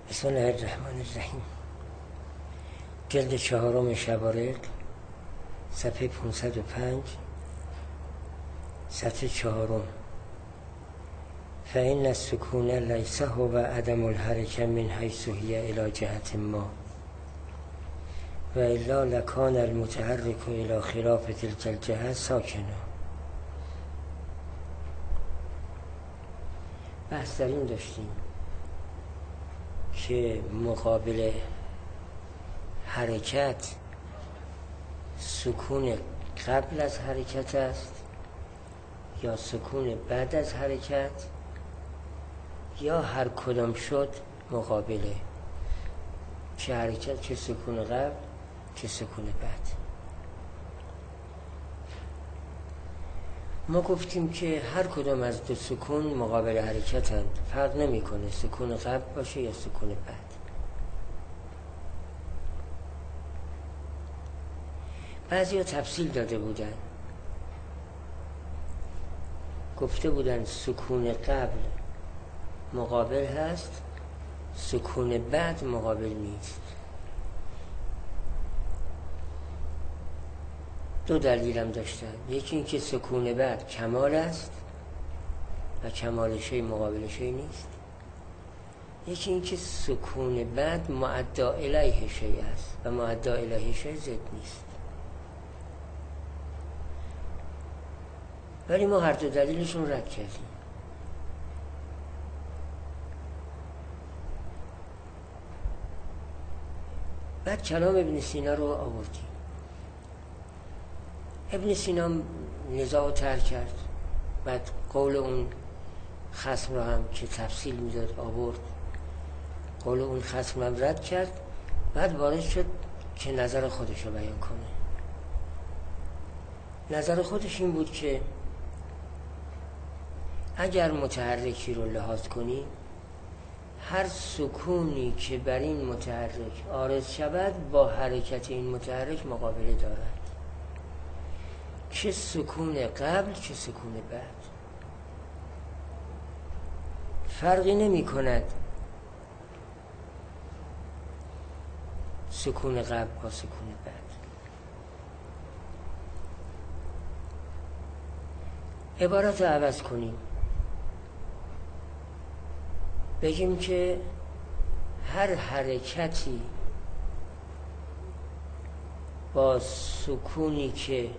بسم الله الرحمن الرحیم. جلد 4 شبارق، صفحه 505، سطر 4. فإن السکون لیس هو عدم الحرکه من حیث هی الی جهت ما و الا لکان المتحرک الی خلاف تلک الجهه ساکنا. بحث در این داشتیم که مقابل حرکت سکون قبل از حرکت است یا سکون بعد از حرکت، یا هر کدام شد مقابله، چه حرکت چه سکون قبل چه سکون بعد. ما گفتیم که هر کدام از دو سکون مقابل حرکت هست، فرق نمی کنه سکون قبل باشه یا سکون بعد. بعضی ها تفصیل داده بودن، گفته بودن سکون قبل مقابل هست، سکون بعد مقابل نیست. دو دلیل هم داشتن، یکی این که سکون بعد کمال است و کمال شی مقابل شی نیست، یکی این که سکون بعد معدا الیه شی است و معدا الیه شی ضد نیست. ولی ما هر دو دلیلشون رد کردیم. بعد کلام ابن سینا رو آوردیم. ابن سینا نزاع رو ترک کرد، بعد قول اون خصم رو هم که تفصیل میداد آورد، قول اون خصم رو رد کرد، بعد وارد شد که نظر خودش رو بیان کنه. نظر خودش این بود که اگر متحرکی رو لحاظ کنی، هر سکونی که بر این متحرک عارض شود با حرکت این متحرک مقابله دارد، چه سکون قبل چه سکون بعد. فرقی نمی کند سکون قبل با سکون بعد. عبارت رو عوض کنیم، بگیم که هر حرکتی با سکونی که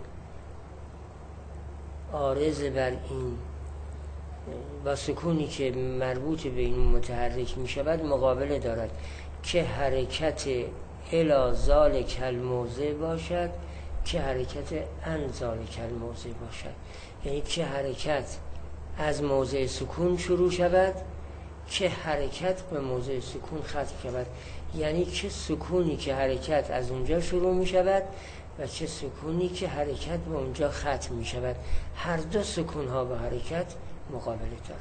عارض بر این، با سکونی که مربوط به این متحرک می شود مقابله دارد، که حرکت الی ذالک الموضع باشد که حرکت عن ذالک الموضع باشد. یعنی که حرکت از موضع سکون شروع شود که حرکت به موضع سکون ختم شود. یعنی چه سکونی که حرکت از اونجا شروع می شود و چه سکونی که حرکت به اونجا ختم می شود، هر دو سکون ها با حرکت مقابله دارند.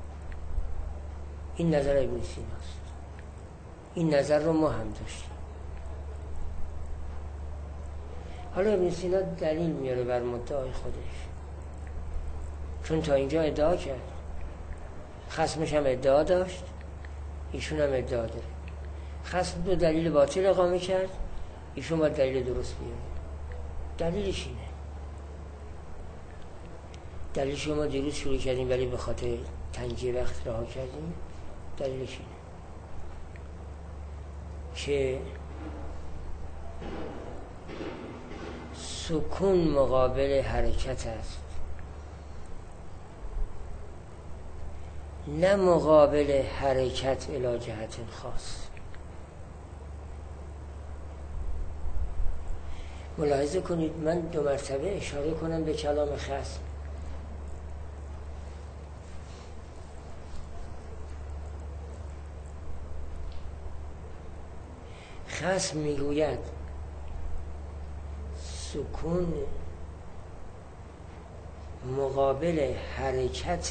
این نظر ابن سیناست. این نظر رو ما هم داشتیم. حالا ابن سینا دلیل میاره بر مدعای خودش، چون تا اینجا ادعا کرد، خصمش هم ادعا داشت، ایشون هم ادعا داره. خصم دو دلیل باطل اقامه کرد، ایشون باید دلیل درست بیاره. دلیلش اینه، دلیلش ما دیروز شروع کردیم ولی به خاطر تنگی وقت رها کردیم. دلیلش اینه که سکون مقابل حرکت است، نه مقابل حرکت الی جهت خاص. ملاحظه کنید من 2 مرتبه اشاره کنم به کلام خصم. خصم میگوید سکون مقابل حرکت،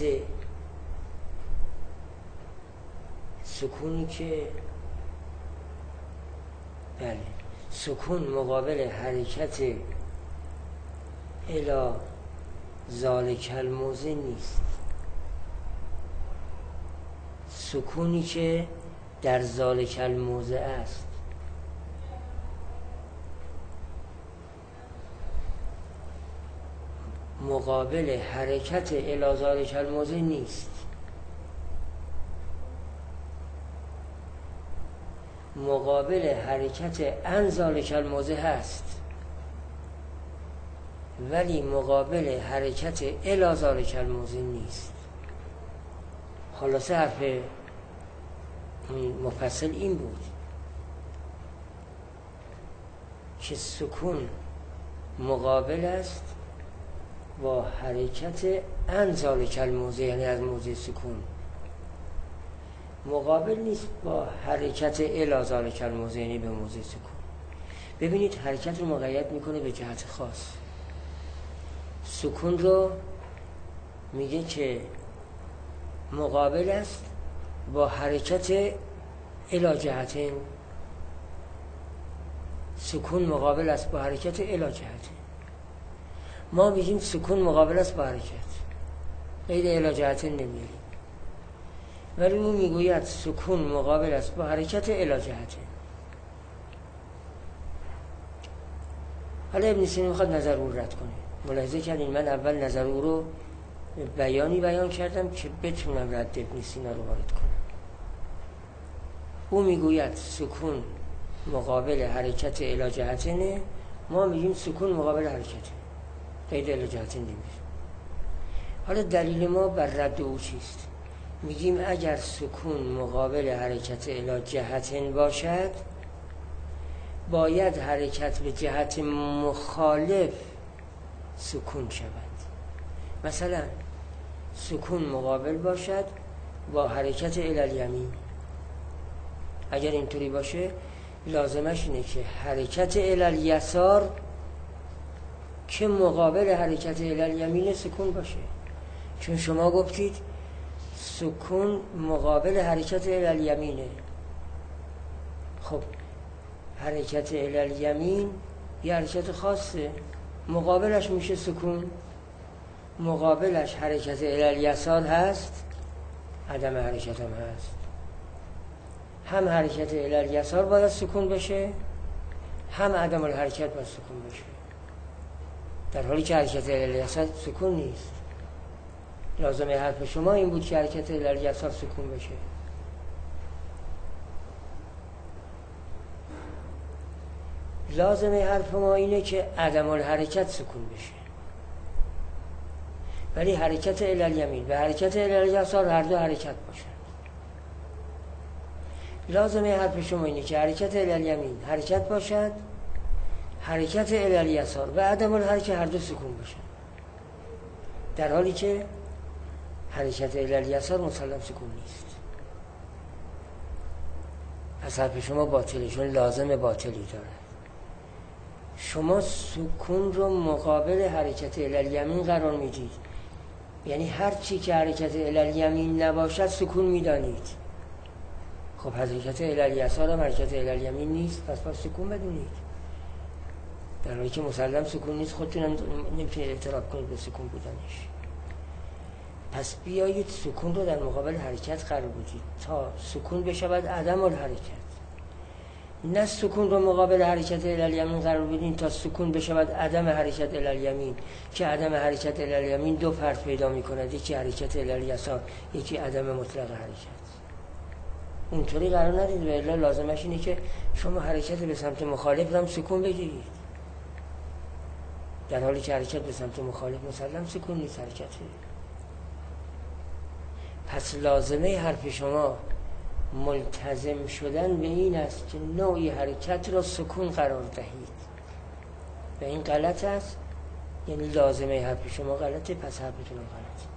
سکونی که بله سکون مقابل حرکت الی ذالک الموضع نیست. سکونی که در ذالک الموضع است. مقابل حرکت الی ذالک الموضع نیست. مقابل حرکت عن ذالک الموضع هست، ولی مقابل حرکت الی ذالک الموضع نیست. خلاصه حرف مفصل این بود که سکون مقابل است با حرکت عن ذالک الموضع، یعنی از موضع سکون. مقابل نیست با حرکت الی ذالک الموضع، یعنی به موضع سکون. ببینید حرکت رو مقید میکنه به جهت خاص. سکون رو میگه که مقابل است با حرکت الی جهتین. سکون مقابل است با حرکت الی جهتین. ما میگیم سکون مقابل است با حرکت، غیر الی جهتین نمیگیم. ولی اون میگوید سکون مقابل است با حرکت الی جهتین. حالا ابن سینا میخواد نظر او رد کنه. ملاحظه کردین من اول نظر او رو بیانی بیان کردم که بتونم رد ابن سینا رو وارد کنم. او میگوید سکون مقابل حرکت الی جهتینه، ما میگیم سکون مقابل حرکت غیر الی جهتین نمیگیم. حالا دلیل ما بر رد او چیست؟ میگیم اگر سکون مقابل حرکت الی جهتین باشد، باید حرکت به جهت مخالف سکون شود. مثلا سکون مقابل باشد با حرکت الی الیمین. اگر اینطوری باشه لازمش اینه که حرکت الی الیسار که مقابل حرکت الی الیمین سکون باشه، چون شما گفتید سکون مقابل حرکت الی الیمینه. خب حرکت الی الیمین یه حرکت خاصه، مقابلش میشه سکون. مقابلش حرکت الی الیسار هست، عدم حرکت هم هست. هم حرکت الی الیسار باید سکون بشه، هم عدم الحرکت باید سکون بشه، در حالی که حرکت الی الیسار سکون نیست. لازمه حرف شما این بود که حرکت الی الیسار سکون بشه. لازمه حرف ما اینه که عدم الحرکت سکون بشه، ولی حرکت الی الیمین و حرکت الی الیسار هر دو حرکت باشن. لازمه حرف شما اینه که حرکت الی الیمین حرکت باشد، حرکت الی الیسار و عدم الحرکت هر دو سکون باشن، در حالی که حرکت الی الیسار مسلم سکون نیست. پس حرف شما باطله، چون لازم باطلی داره. شما سکون رو مقابل حرکت الی الیمین قرار میدید، یعنی هر چی که حرکت الی الیمین نباشد سکون میدانید. خب حرکت الی الیسار هم حرکت الی الیمین نیست، پس باید سکون بدونید، در حالی که مسلم سکون نیست. خودتون هم نمیتونید اعتراف کنید به سکون بودنش. پس بیایید سکون رو در مقابل حرکت قرار بدید تا سکون بشود عدم الحرکت، نه سکون رو مقابل حرکت الی الیمین قرار بدین تا سکون بشود عدم حرکت الی الیمین، که عدم حرکت الی الیمین دو فرد پیدا می‌کند، یکی حرکت الی الیسار، یکی عدم مطلق حرکت. اونطوری قرار ندید، و الا لازمش اینه که شما حرکت به سمت مخالف هم سکون بگیرید، در حالی که حرکت به سمت مخالف مسلم سکون نیست حرکته. پس لازمه حرف شما ملتزم شدن به این است که نوعی حرکت را سکون قرار دهید، و این غلط است. یعنی لازمه حرف شما غلطه، پس حرفتون غلطه.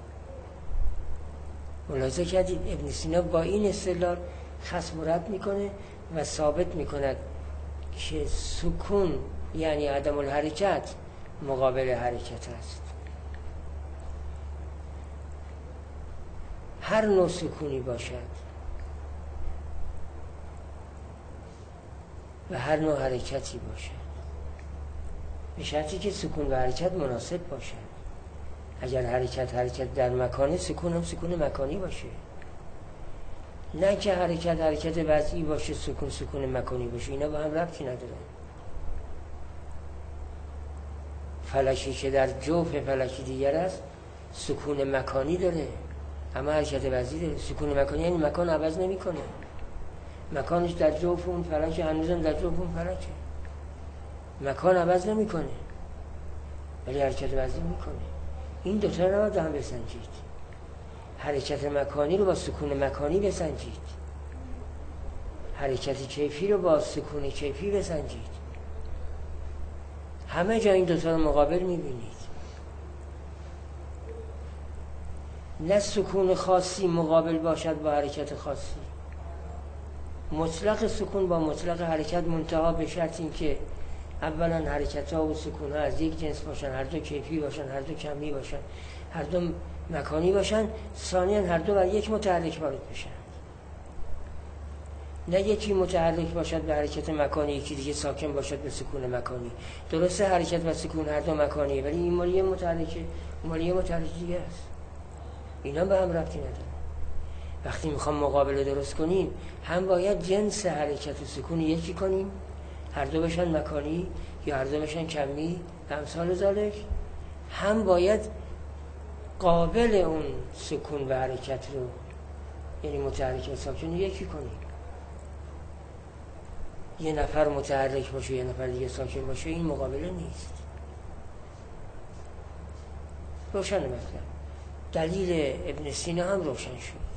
ملاحظه کردید ابن سینا با این استدلال خصم رد میکنه و ثابت میکند که سکون یعنی عدم الحرکت مقابل حرکت است. هر نوع سکونی باشد و هر نوع حرکتی باشد، به شرطی که سکون و حرکت مناسب باشد. اگر حرکت در مکانه، سکون هم سکون مکانی باشه. نه که حرکت وضعی باشه، سکون مکانی باشه. اینا با هم ربطی ندارن. فلکی که در جوف فلکی دیگر است سکون مکانی داره، اما حرکت وضعی داره. سکون مکانی یعنی مکان عوض نمیکنه، مکانش در جوف اون فلک، هنوزم در جوف اون فلکه، مکان عوض نمیکنه ولی حرکت وضعی میکنه. این دوتا رو نباید هم بسنجید. حرکت مکانی رو با سکون مکانی بسنجید، حرکت کیفی رو با سکون کیفی بسنجید. همه جا این دوتا رو مقابل میبینید. نه سکون خاصی مقابل باشد با حرکت خاصی. مطلق سکون با مطلق حرکت، منتها به شرط این که اولا حرکت ها و سکون ها از یک جنس باشن، هر دو کیفی باشن، هر دو کمی باشن، هر دو مکانی باشن. ثانیا هر دو بر یک متحرک وارد بشن. نه یکی متحرک باشد به حرکت مکانی، یکی دیگه ساکن باشد به سکون مکانی. درسته حرکت و سکون هر دو مکانیه، ولی این مالیه متحرکه، مالیه متحرک دیگه است. اینا به هم ربطی نداره. وقتی میخوام مقابله درست کنیم، هم باید جنس حرکت و سکون یکی کنیم، هر دو بشن مکانی یا هر دو بشن کمی و امثال ذالک. هم باید قابل اون سکون و حرکت رو، یعنی متحرک و ساکن رو یکی کنیم. یه نفر متحرک باشه یه نفر دیگه ساکن باشه، این مقابله نیست. روشن مثلا دلیل ابن سینا هم روشن شد.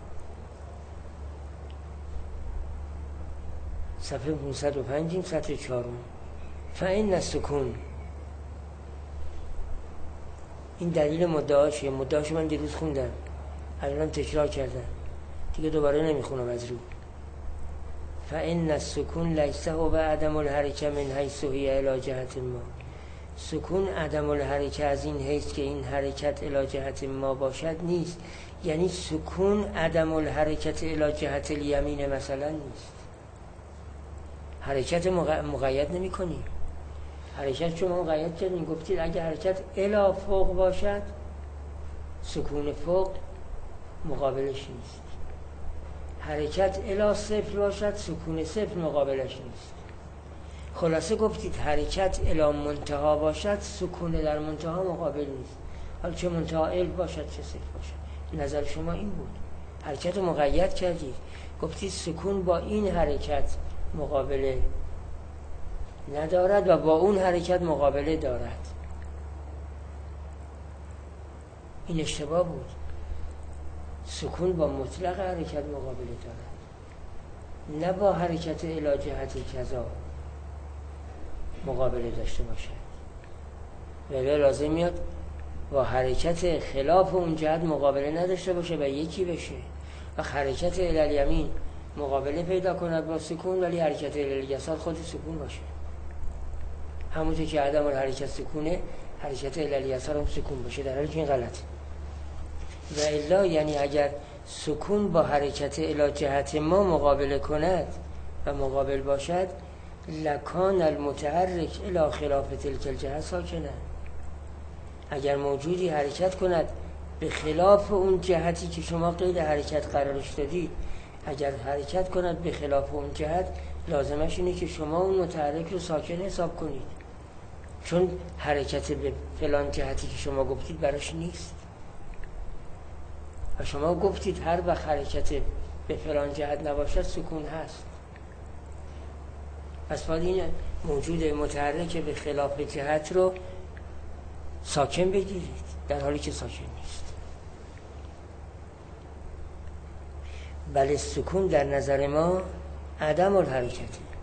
صفحه 505 سطر 4. فإن السکون، این دلیل مدعاشه. مدعاش من دیروز خوندم، الان تکرار کردم دیگه، دوباره نمیخونم از رو. فإن السکون لیس هو عدم الحرکه من حیث هی الی جهت ما. سکون عدم الحرکه از این حیث که این حرکت الی جهت ما باشد نیست. یعنی سکون عدم الحرکت الی جهت الیمین مثلا نیست. حرکت مقید نمی کنی. حرکت شما مقید کردین، گفتید اگه حرکت الی فوق باشد سکون فوق مقابلش نیست. حرکت الی صفر باشد سکون صفر مقابلش نیست. خلاصه گفتید حرکت الی منتها باشد سکون در منتها مقابل نیست. حالا چه منتها ال باشد چه صفر باشد. نظر شما این بود. حرکت رو مقید کردید، گفتید سکون با این حرکت مقابله ندارد و با اون حرکت مقابله دارد. این اشتباه بود. سکون با مطلق حرکت مقابله دارد، نه با حرکت الی جهت کذا مقابله داشته باشد. ولی لازم میاد با حرکت خلاف اون جهت مقابله نداشته باشه و یکی بشه. و حرکت الی الیمین مقابله پیدا کند با سکون، ولی حرکت الی الیسار خود سکون باشه. همونطور که عدم الحرکت سکونه، حرکت الی الیسار هم سکون باشه، در حالی که این غلطه. و الا یعنی اگر سکون با حرکت الی جهت ما مقابله کند و مقابل باشد، لکان المتحرک الی خلاف تلک الجهت ساکنه. اگر موجودی حرکت کند به خلاف اون جهتی که شما قید حرکت قرارش دادید، اگر حرکت کند به خلاف اون جهت، لازمش اینه که شما اون متحرک رو ساکن حساب کنید، چون حرکت به فلان جهتی که شما گفتید براش نیست. و شما گفتید هر وقت حرکت به فلان جهت نباشد سکون هست. پس باید این موجود متحرک به خلاف جهت رو ساکن بگیرید، در حالی که ساکن نیست. بله سکون در نظر ما عدم الحرکت،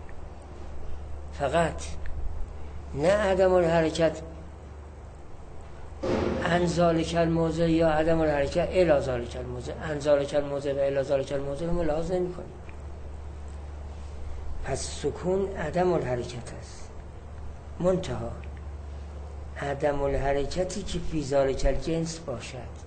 فقط نه عدم الحرکت عن ذالک الموضع یا عدم الحرکت الی ذالک الموضع. عن ذالک الموضع و الی ذالک الموضع رو ملاحظه نمی‌کنیم. پس سکون عدم الحرکت است، منتها عدم الحرکتی که فی ذالک الجنس باشد،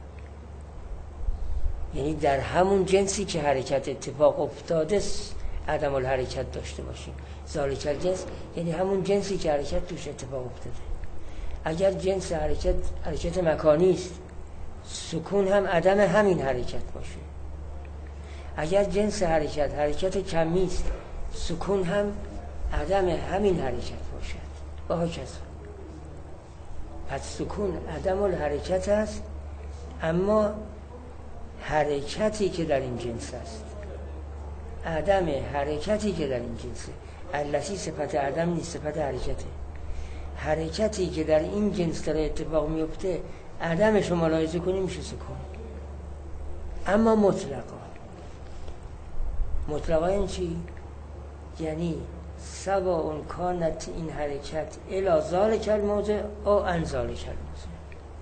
یعنی در همون جنسی که حرکت اتفاق افتاده عدم الحرکت داشته باشیم. ذالک الجنس یعنی همون جنسی که حرکت توش اتفاق افتاده. اگر جنس حرکت مکانی است، سکون هم عدم همین حرکت باشه. اگر جنس حرکت کمی است، سکون هم عدم همین حرکت باشد و هاکذا. پس سکون عدم الحرکت است، اما حرکتی که در این جنس است عدم حرکتی که در این جنسه. التی صفت عدم نیست، صفت حرکته. حرکتی که در این جنس داره اتفاق میفته عدمش رو ملاحظه کنیم میشه سکون. اما مطلقا این چی؟ یعنی سواء کانت این حرکت الی ذالک الموضع او عن ذالک الموضع.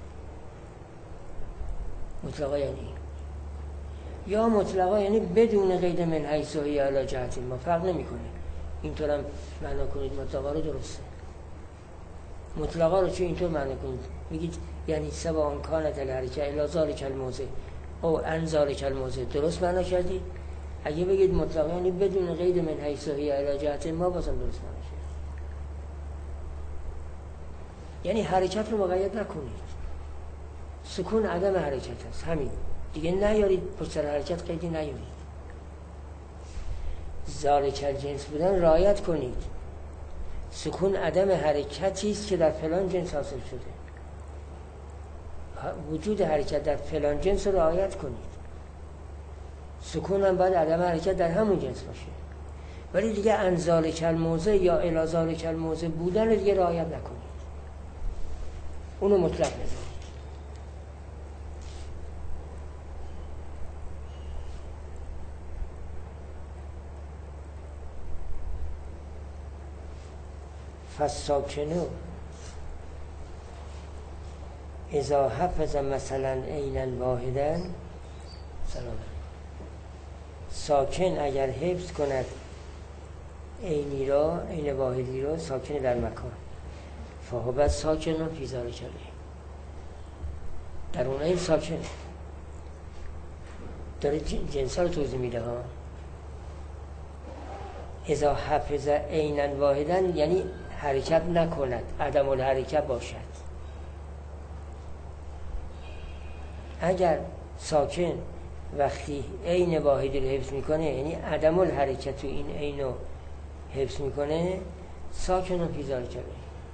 مطلقا یعنی یا مطلقا یعنی بدون قید من حیث هی علی جهت ما، فرق نمیکنه. اینطور هم معنا کنید مطلقا رو درسته. مطلقا رو چه اینطور معنا کنید، میگید یعنی سواء کانت الحرکت الی ذالک الموضع او عن ذالک الموضع، درست معنا کردید. اگه بگید مطلقا یعنی بدون قید من حیث هی علی جهت ما، بازم درست معنا شد. یعنی حرکت رو مقید نکنید. سکون عدم حرکت است، همین دیگه. نیارید پشت سر حرکت قیدی نیارید. ذالک الجنس بودن رعایت کنید. سکون عدم حرکتی است که در فلان جنس حاصل شده. وجود حرکت در فلان جنس رو رعایت کنید. سکون هم باید عدم حرکت در همون جنس باشه. ولی دیگه عن ذالک الموضع یا الی ذالک الموضع بودن رو دیگه رعایت نکنید. اونو مطلق نذارید. فالساکنو اذا حفظ مثلا عینا واحدا، سلام، ساکن اگر حفظ کند عینی را، عین واحدی را، ساکن در مکان، فهو ساکن فی ذالک العین، در اون عین ساکن. داره جنسا رو توضیح میده ها. اذا حفظ عینا واحدا یعنی حرکت نکند، عدم الحرکت باشد. اگر ساکن وقتی عین واحدی رو حفظ میکنه، یعنی عدم الحرکت و این عین رو حفظ میکنه، ساکن فی ذالک العین.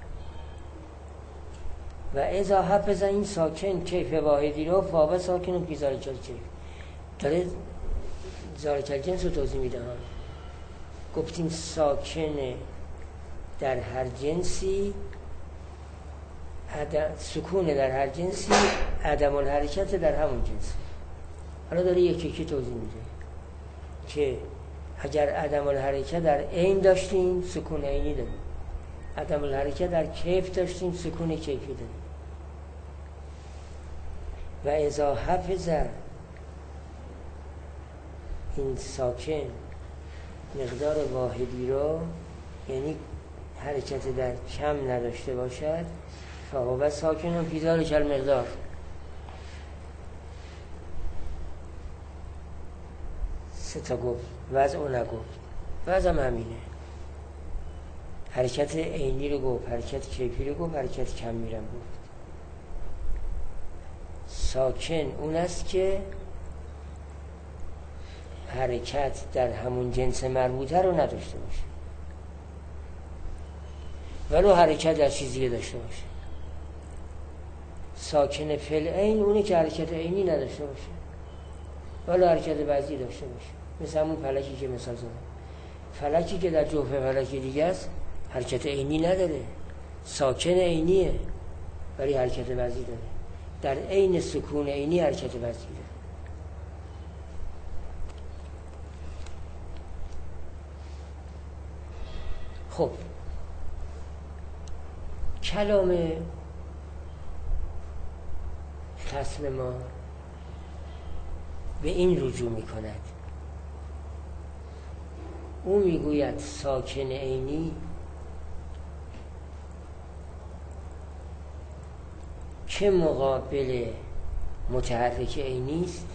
و اذا حفظ این ساکن کیف واحدی رو، فهو ساکن فی ذالک الکیف. داره ذالک الجنس رو توضیح میده ها. گفتیم ساکن در هر جنسی، سکون در هر جنسی، عدم الحرکت در همون جنسی. حالا داره یکی توضیح میده که اگر عدم الحرکت در عین داشتیم، سکون عینی داریم. عدم الحرکت در کیف داشتیم، سکون کیفی داریم. و اذا حفظ این ساکن مقدار واحدی رو، یعنی حرکت در کم نداشته باشد، فهو ساکن فی ذالک المقدار. سه تا گفت، وضع و نگفت. وضع هم همینه. حرکت عینی رو گفت، حرکت کیفی رو گفت، حرکت کمی رو گفت. ساکن اون است که حرکت در همون جنس مربوطه رو نداشته باشه، ولو حرکت در چیزی داشته باشه. ساکن فل عین اونه که حرکت عینی نداشته باشه، ولو حرکت بعضی داشته باشه. مثل همون فلکی که مثال زدم. فلکی که در جوف فلکی دیگه است، حرکت عینی نداره، ساکن عینیه، ولی حرکت بعضی داره. در عین سکون عینی حرکت بعضی داره. خب کلام خصم ما به این رجوع می کند. او میگوید ساکن عینی که مقابل متحرک عینی است،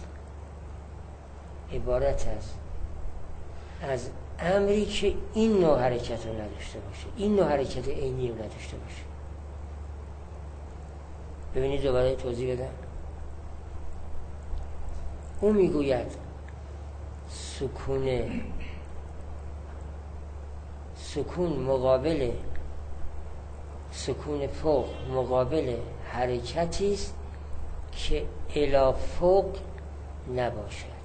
عبارت است از امری که این نوع حرکت رو نداشته باشه، این نوع حرکت عینی رو نداشته باشه. ببینید دوباره توضیح بدم. او میگوید سکون مقابل سکون فوق مقابل حرکتی است که الی فوق نباشد،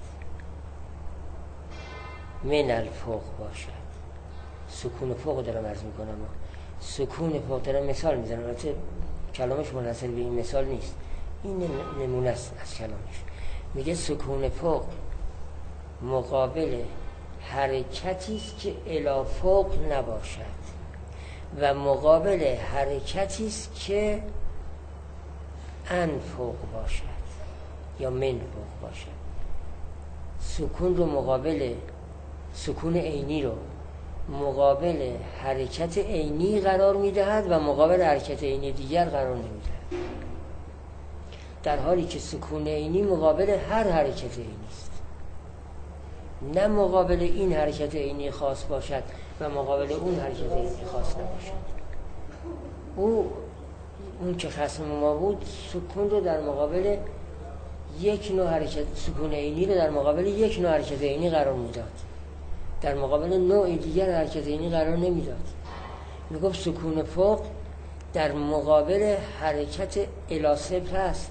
من الفوق باشد. سکون فوق دارم عرض میکنم، سکون فوق دارم مثال میزنم، البته کلامش منحصر به این مثال نیست، این نمونه است از کلامش. میگه سکون فوق مقابل حرکتی است که الی فوق نباشد و مقابل حرکتی است که ان فوق باشد یا من فوق باشد. سکون رو مقابل سکون عینی رو مقابل حرکت عینی قرار میدهد و مقابل حرکت عینی دیگر قرار نمیدهد، در حالی که سکون عینی مقابل هر حرکت عینی است، نه مقابل این حرکت عینی خاص باشد و مقابل اون حرکت عینی خاص نباشد. اون که خصم ما بود سکون رو در مقابل یک نوع حرکت، سکون عینی رو در مقابل یک نوع حرکت عینی قرار میداد، در مقابل نوع دیگر حرکت عینی قرار نمیداد. میگفت سکون فوق در مقابل حرکت الی صفر است،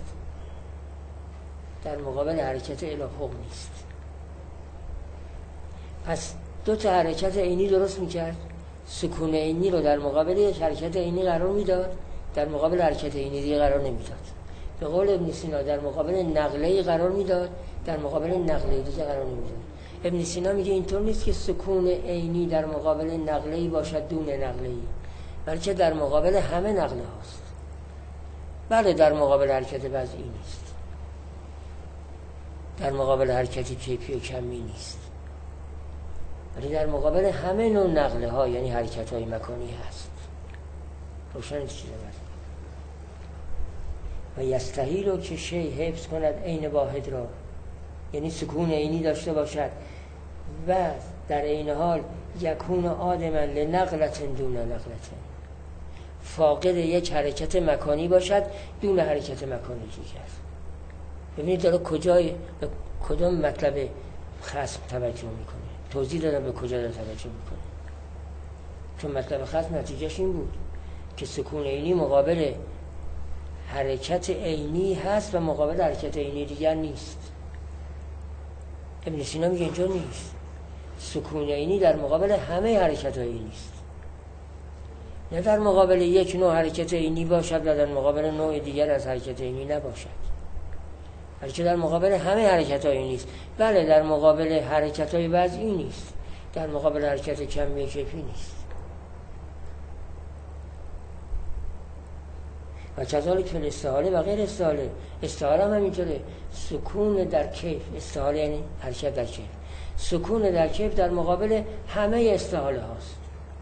در مقابل حرکت الی فوق نیست. پس دو تا حرکت عینی درست میکرد، سکون عینی رو در مقابل یک حرکت عینی قرار میداد، در مقابل حرکت عینی دیگه قرار نمیداد. به قول ابن سینا در مقابل نقله‌ای قرار میداد، در مقابل نقله دیگه قرار نمیداد. ابن سینا میگه اینطور نیست که سکون عینی در مقابل نقله‌ای باشد دون نقله‌ای، بلکه در مقابل همه نقله هاست. بله در مقابل حرکت وضعی نیست، در مقابل حرکتی کیفی و کمی نیست، ولی در مقابل همه نوع نقله ها یعنی حرکت های مکانی هست. روشن چیزه برد و یستحیل رو که شی حفظ کند عین واحد را، یعنی سکون عینی داشته باشد و در عین حال یکون آدما لنقلة دون نقلة، فاقد یک حرکت مکانی باشد دون حرکت مکانی دیگر. ببینید داره به کدام مطلب خصم توجه میکنه، توضیح دادم به کجا داره توجه میکنه. چون مطلب خصم نتیجهش این بود که سکون عینی مقابل حرکت عینی هست و مقابل حرکت عینی دیگر نیست. ابن سینا میگه اینجا نیست، سکون عینی در مقابل همه حرکت عینی نیست، نه در مقابل یک نوع حرکت عینی باشد و در مقابل نوع دیگر از حرکت عینی نباشد، بلکه در مقابل همه حرکت عینی نیست. بله در مقابل حرکت های وضعی نیست، در مقابل حرکت کمی کیفی نیست. و کذالک فی الاستحاله و غیر استحاله. استحاله هم همینطوره، سکون در کیف، استحاله یعنی حرکت در کیف، سکون در کیف در مقابل همه استحاله هاست،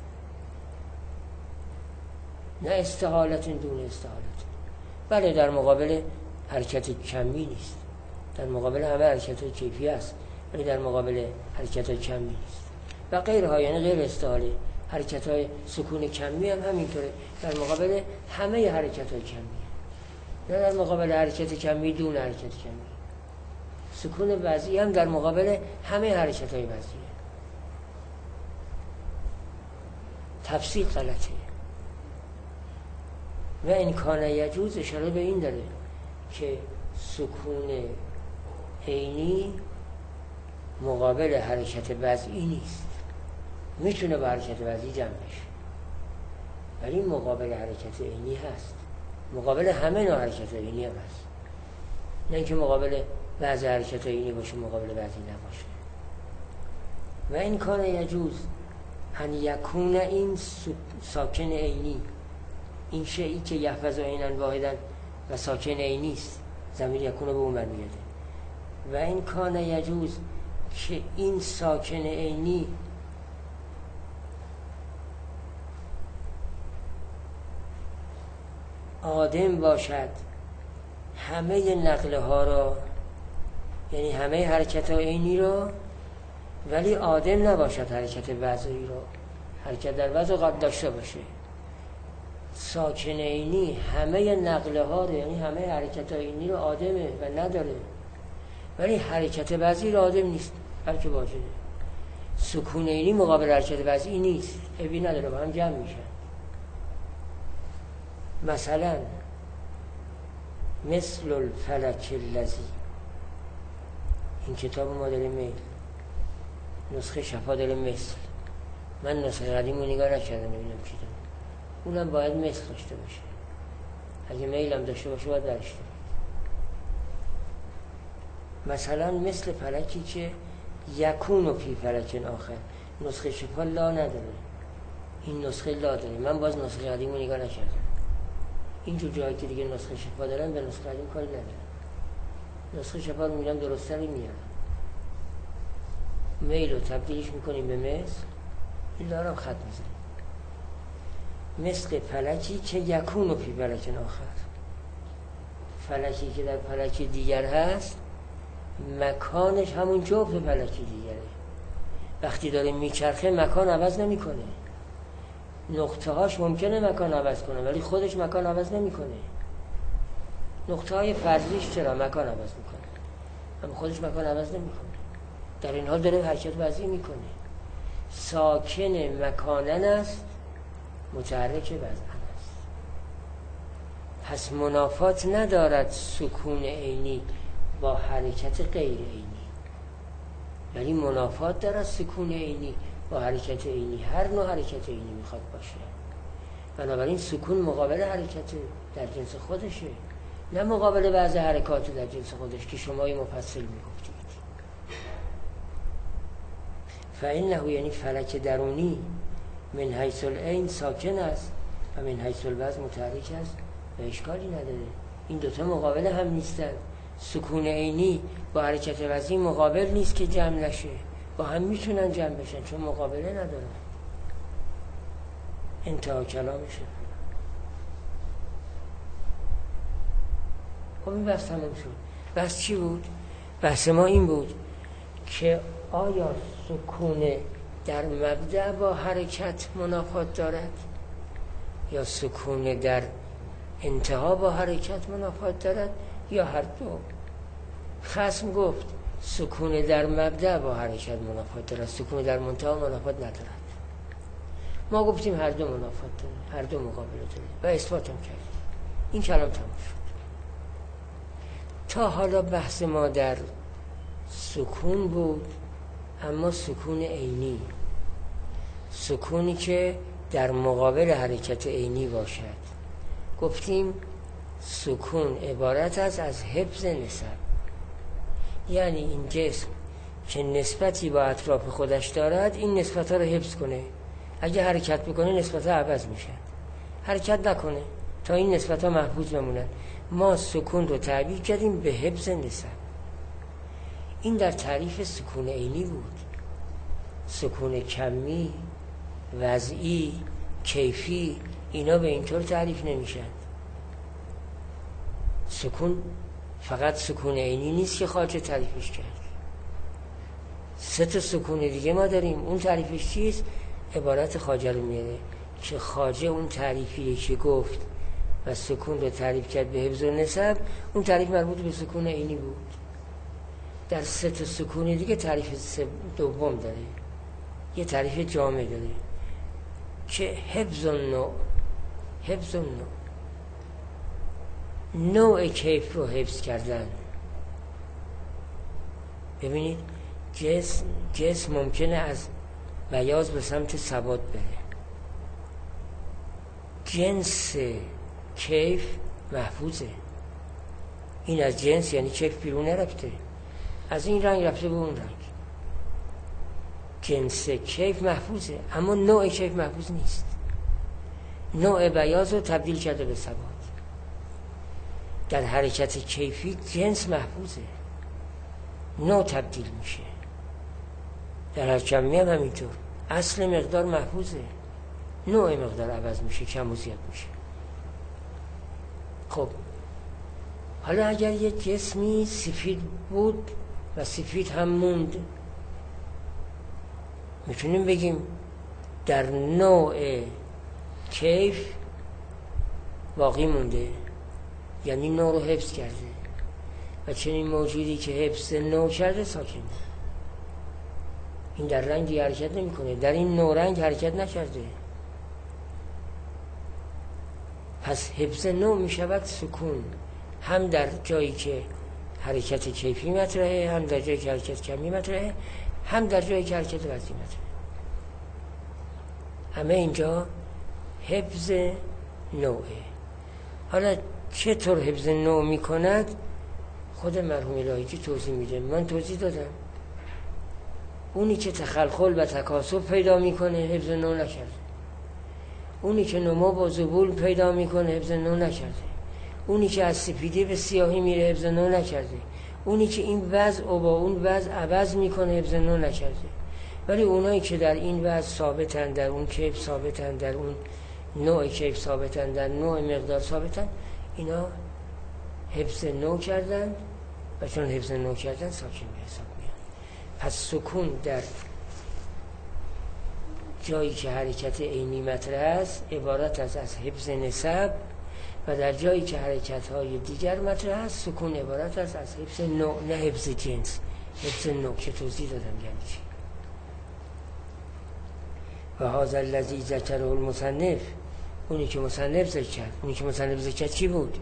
نه استحالت دون استحالت. بله در مقابل حرکت کمی نیست، در مقابل همه حرکت کیفی است، ولی در مقابل حرکت کمی نیست. و غیرها یعنی غیر استحاله، حرکت های سکون کمی هم همینطوره، در مقابل همه حرکت های کمی، نه در مقابل حرکت کمی دون حرکت کمی. سکون وضعی هم در مقابل همه حرکت های وضعیه. تفسیر غلطه. و این کان یجوز اشاره به این داره که سکون عینی مقابل حرکت وضعی نیست، میتونه با حرکت وضعی جمع بشه ولی مقابل حرکت عینی هست، مقابل همه نوع حرکت عینی هم هست، نه اینکه مقابل بعضی حرکت عینی باشه مقابل وضعی نباشه. و این کان یجوز ان یکون این ساکن عینی، این شیئی که یحفظ عینا واحدا و ساکن عینی است، ضمیر یکون به اون برمیگرده. و این کان یجوز که این ساکن عینی آدم باشد همه نقله ها را، یعنی همه حرکت عینی را، ولی آدم نباشد حرکت وضعی را، حرکت در وضع قد داشته باشه. ساکن عینی همه نقله ها رو، یعنی همه حرکت عینی رو آدمه و نداره، ولی حرکت وضعی را آدم نیست. بلکه واجده. سکون عینی مقابل حرکت وضعی نیست، عیبی نداره، با هم جمع میشن. مثلا مثل الفلک الذی، این کتاب ما داره میل، نسخه شفا داره مثل. من نسخه قدیم رو نگاه نکردم ببینم چی داره. اونم باید مثل داشته باشه. اگه میل هم داشته باشه باید برشته. مثلا مثل فلکی که یکون فی فلک آخر، نسخه شفا لا نداره، این نسخه لا داره. من باز نسخه قدیم رو نگاه نکردم. اینجور جایی که دیگه نسخه شفا دارن به نسخه قدیم کاری ندارن. نسخه شفا رو میرم درستری میارم، میل رو تبدیلش میکنیم به مثل، این دارم خط میزنیم. مثل فلکی که یکون فی فلک آخر، فلکی که در فلک دیگر هست مکانش همون جفت فلکی دیگره. وقتی داره میچرخه مکان عوض نمیکنه. نقطه هاش ممکنه مکان عوض کنه ولی خودش مکان عوض نمیکنه. نقطه های فرضیش چرا مکان عوض میکنه اما خودش مکان عوض نمیکنه. در این حال داره حرکت وضعی میکنه. ساکن مکانن است، متحرک وضعن است. پس منافات ندارد سکون عینی با حرکت غیر عینی، ولی منافات دارد سکون عینی با حرکت عینی. هر نوع حرکت عینی میخواد باشه. بنابراین سکون مقابل حرکت در جنس خودشه، نه مقابل بعض حرکات در جنس خودش که شمای مفصل میگفتید. فإنه یعنی فلک درونی من حیث العین ساکن است و من حیث الوضع متحرک است و اشکالی نداره. این دوتا مقابل هم نیستن. سکون عینی با حرکت وضعی مقابل نیست که جمع نشه، با هم میتونن جمع بشن چون مقابله ندارن. انتها کلامشه. خب این بحث تمام شد. بحث چی بود؟ بحث ما این بود که آیا سکون در مبدأ با حرکت منافات دارد یا سکون در انتها با حرکت منافات دارد یا هر دو؟ خصم گفت سکون در مبدأ با حرکت منافات دارد، سکون در منتها منافات ندارد. ما گفتیم هر دو منافات دارد، هر دو مقابله دارد و اثبات هم کردیم. این کلام تمام شد. تا حالا بحث ما در سکون بود، اما سکون عینی، سکونی که در مقابل حرکت عینی باشد. گفتیم سکون عبارت است از حفظ نسب، یعنی این جسم که نسبتی با اطراف خودش دارد این نسبت ها رو حفظ کنه. اگه حرکت بکنه نسبت ها عوض میشن، حرکت نکنه تا این نسبت ها محفوظ بمونن. ما سکون رو تعبیر کردیم به حفظ نسب. این در تعریف سکون عینی بود. سکون کمی، وضعی، کیفی، اینا به اینطور تعریف نمیشن. سکون فقط سکون عینی نیست که خواجه تعریفش کرد. 3 تا سکون دیگه ما داریم. اون تعریفش چیست؟ عبارت خواجه رو میاره که خواجه اون تعریفی که گفت و سکون رو تعریف کرد به حفظ و نسب، اون تعریف مربوط به سکون عینی بود. در 3 تا سکون دیگه تعریف دوم داره، یه تعریف جامع داره که حفظ النوع. حفظ النوع، نوع کیف رو حفظ کردن. ببینید جسم ممکنه از بیاض به سمت سواد بره، جنس کیف محفوظه. این از جنس یعنی کیف بیرون نرفته، از این رنگ رفته به اون رنگ. جنس کیف محفوظه اما نوع کیف محفوظ نیست. نوع بیاض رو تبدیل کرده به سواد. در حرکت کیفی جنس محفوظه، نوع تبدیل میشه. در هر کمی هم همینطور، اصل مقدار محفوظه، نوع مقدار عوض میشه، کم و زیاد میشه. خب حالا اگر یه جسمی سفید بود و سفید هم موند، میتونیم بگیم در نوع کیف باقی مونده، یعنی نوع رو حفظ کرده. و چنین موجودی که حفظ نوع کرده ساکنه. این در رنگی حرکت نمیکنه، در این نوع رنگ حرکت نکرده. پس حفظ نوع میشود سکون، هم در جایی که حرکت کیفی مطرحه، هم در جایی که حرکت کمی مطرحه، هم در جایی که حرکت وضعی مطرحه. همه اینجا حفظ نوعه. حالا چطور حفظ نوع میکند خود مرحوم لاییکی توضیح میده. من توضیح دادم اونی که تخلخل و تکاسب پیدا میکنه حفظ نوع نکرده، اونی که نمو و ذبول پیدا میکنه حفظ نوع نکرده، اونی که از سپیدی به سیاهی میره حفظ نوع نکرده، اونی که این وضع و با اون وضع عوض میکنه حفظ نوع نکرده. ولی اونایی که در این وضع ثابتن، در اون کیف ثابتن، در اون نوع کیف ثابتن، در نوع مقدار ثابتن، اینا حفظ نوع کردن و چون حفظ نوع کردن ساکن به حساب میان. پس سکون در جایی که حرکت عینی مطرح است عبارت است از حفظ نسب، و در جایی که حرکت‌های دیگر مطرح است سکون عبارت است از حفظ نوع، نه حفظ جنس. حفظ نوع که توضیح دادم یعنی چی. و هذا الذی ذکره المصنف، اونی که مصنف ذکر کرد، اونی که مصنف ذکر کرد چی بود؟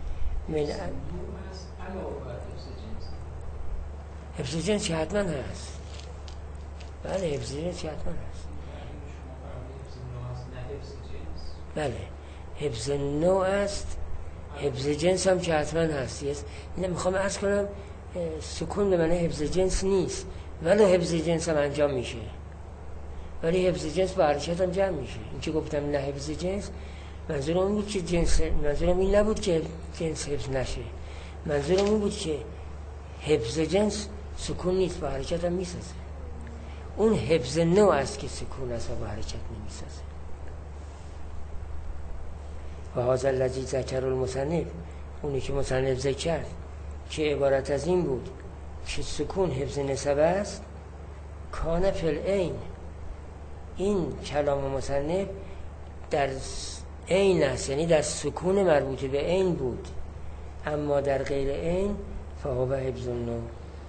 حفظ جنس که حتما هست. بله حفظ جنس که حتما هست. بله حفظ نوع است، حفظ جنس هم که حتما هست. میخوام عرض کنم سکون به معنی حفظ جنس نیست، ولی حفظ جنس هم انجام میشه، ولی حفظ جنس با حرکت هم جمع میشه. این که گفتم نه حفظ جنس منظورم این بود که جنس، منظورم این نبود که جنس حفظ نشه، منظورم این بود که حفظ جنس سکون نیست، با حرکت هم میسازه. اون حفظ نوع است که سکون است و با حرکت نمیسازه. و هذا الذی ذکر المصنف، اونی که مصنف ذکر کرد که عبارت از این بود که سکون حفظ نسب است، کان فی العین، این کلام مصنف در عین است، یعنی در سکون مربوط به عین بود، اما در غیر عین فهو حفظ النوع.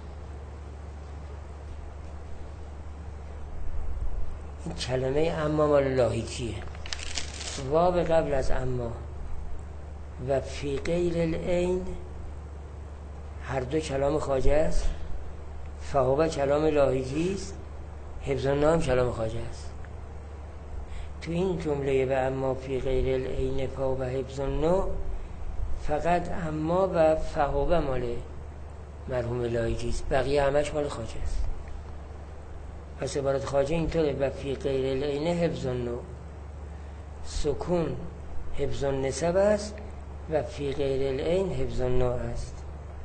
این کلمه اما مال لاهیکیه، واو قبل از اما و فی غیر العین هر دو کلام خواجه است. فهو کلام لاهیکی است، حفظ النوع هم کلام خواجه است. تو این جمله و اما فی غیر العین فهو حفظ النوع فقط اما و فهو مال مرحوم لاهیکی است، بقیه همش مال خواجه است. پس عبارت خواجه اینطوره: و فی غیر العین حفظ النوع، سکون حفظ النسب است و فی غیر العین حفظ النوع است.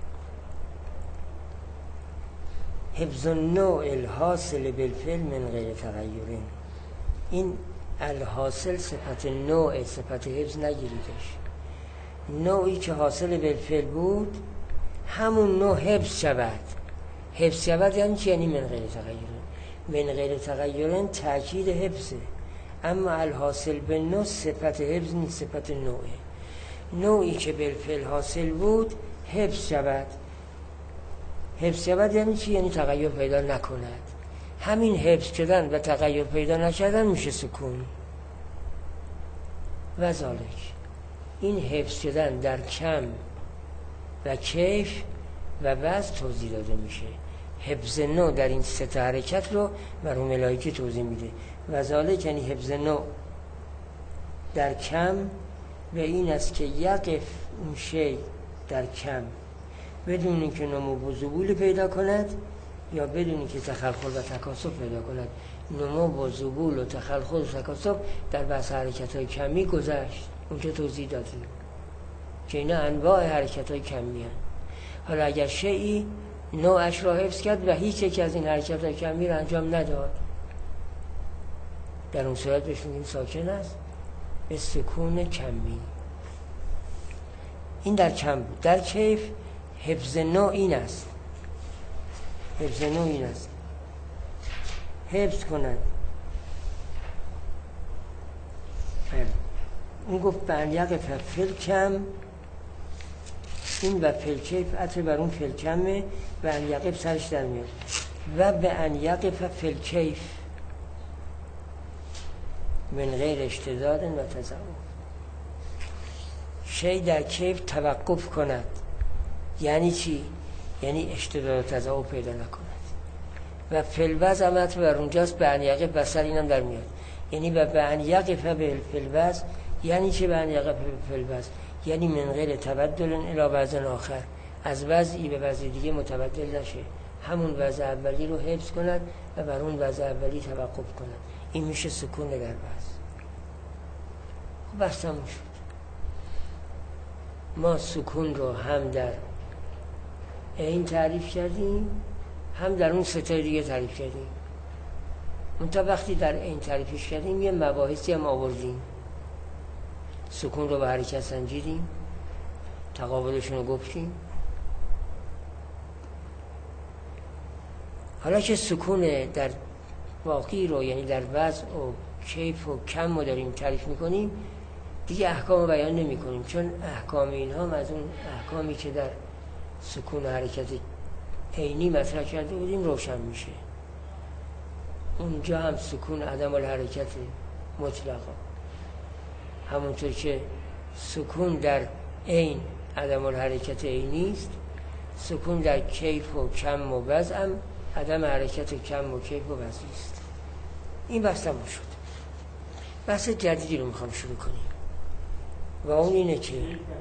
حفظ النوع الحاصل بالفعل من غیر تغییر، این الحاصل صفت نوع، صفت حفظ نگیریدش. نوعی که حاصل بالفعل بود همون نوع حفظ شود. حفظ شود یعنی چی؟ یعنی من غیر تغییر. من غیر تغییر تأکید حفظه، اما الحاصل بالنوع صفت حفظ نیست، صفت نوعه. نوعی که بالفعل حاصل بود حفظ شود. حفظ شود یعنی چی؟ یعنی تغییر پیدا نکند. همین حفظ شدن و تغییر پیدا نکردن میشه سکون. و ذالک، این حفظ شدن در کم و کیف و وضع توضیح داده میشه. حفظ نوع در این سه حرکت رو مرحوم لاهیکی توضیح میده. و ذالک یعنی حفظ نوع در کم و این است که یقف اون شی در کم بدون اینکه نمو و ذبول پیدا کند یا بدون اینکه تخلخل و تکاسب پیدا کند. نمو و ذبول و تخلخل و تکاسب در بحث حرکت‌های کمی گذشت، اون که توضیح دادیم که اینا انواع حرکت‌های کمی هست. حالا اگر شیئی نوعش را حفظ کرد و هیچ یک از این حرکت‌های کمی را انجام نداد، در اون صورت بهش میگیم ساکن است به سکون کمی. این در کم بود. در کیف حفظ نوع این است، حفظ نوع این است حفظ کنند. اون گفت به انیق فل کم، این و فل کیف عطر بر اون فل کمه و انیقب سرش در میاد. و به ان یقف فی الکیف من غیر اشتداد و تضعف، شی در کیف توقف کند. یعنی چی؟ یعنی اشتداد و تضعف پیدا نکند. و فی الوضع مطلب بر اونجاست به ان یقف، بسر اینم در میاد. یعنی به ان یقف فی الوضع یعنی چه؟ به ان یقف فی الوضع یعنی من غیر تبدل الی وضع آخر، از وضعی به وضع دیگه متبدل نشه، همون وضع اولی رو حفظ کند و بر اون وضع اولی توقف کند. این میشه سکون در وضع. خب بس تموم شد. ما سکون رو هم در این تعریف کردیم، هم در اون سه دیگه تعریف کردیم. منتها وقتی در این تعریفش کردیم یه مباحثی هم آوردیم. سکون رو به حرکت سنجیدیم، تقابلشون رو گفتیم. حالا که سکون در واقعی رو یعنی در وضع و کیف و کم رو داریم تعریف میکنیم، دیگه احکام رو بیان نمی کنیم، چون احکام اینها از اون احکامی که در سکون و حرکت عینی مطرح کرده بودیم روشن میشه. اونجا هم سکون عدم الحرکت مطلقا، همونطور که سکون در عین عدم الحرکت عینی است، سکون در کیف و کم و وضع هم عدم حرکت کم و کیف و وضعی است. این بحث تمام شد. بحث جدیدی رو میخوام شروع کنیم و اون اینه که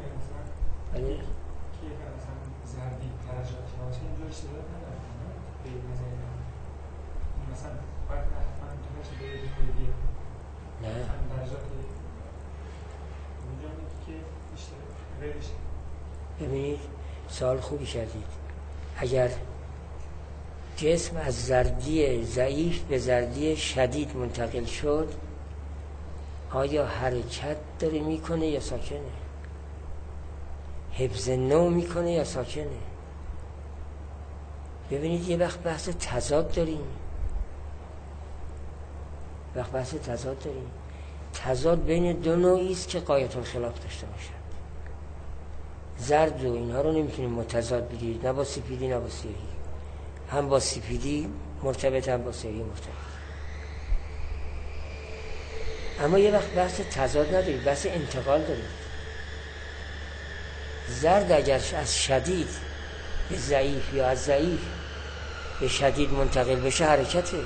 ببینید سوال خوبی کردید. اگر جسم از زردی ضعیف به زردی شدید منتقل شد، آیا حرکت داره میکنه یا ساکنه؟ حفظ نوع میکنه یا ساکنه؟ ببینید یه وقت بحث تضاد داریم، تضاد بین دو نوعی است که غایت الخلاف داشته باشد. زرد و اینها رو نمیتونیم متضاد بگیرید، نه با سپیدی نه با سیاهی، هم با سپیدی مرتبط هم با سیاهی مرتبط. اما یه وقت بحث تضاد ندارید، بحث انتقال دارید. زرد اگر از شدید به ضعیف یا از ضعیف به شدید منتقل بشه حرکته.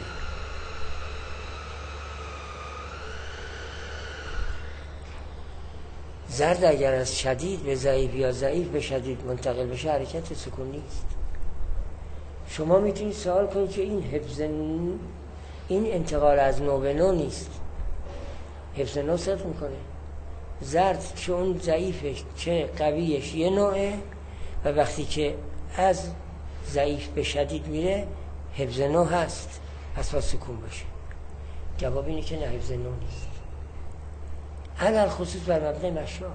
زرد اگر از شدید به ضعیف یا ضعیف به شدید منتقل بشه حرکت، سکون نیست. شما میتونید سوال کنید که این حفظ این انتقال از نوع به نوع نیست، حفظ نوع صدق میکنه. زرد چه اون ضعیفش چه قویش یه نوعه و وقتی که از ضعیف به شدید میره حفظ نوع هست، پس با سکون باشه. جواب اینه که نه، حفظ نوع نیست. علل خصوص بر مبنای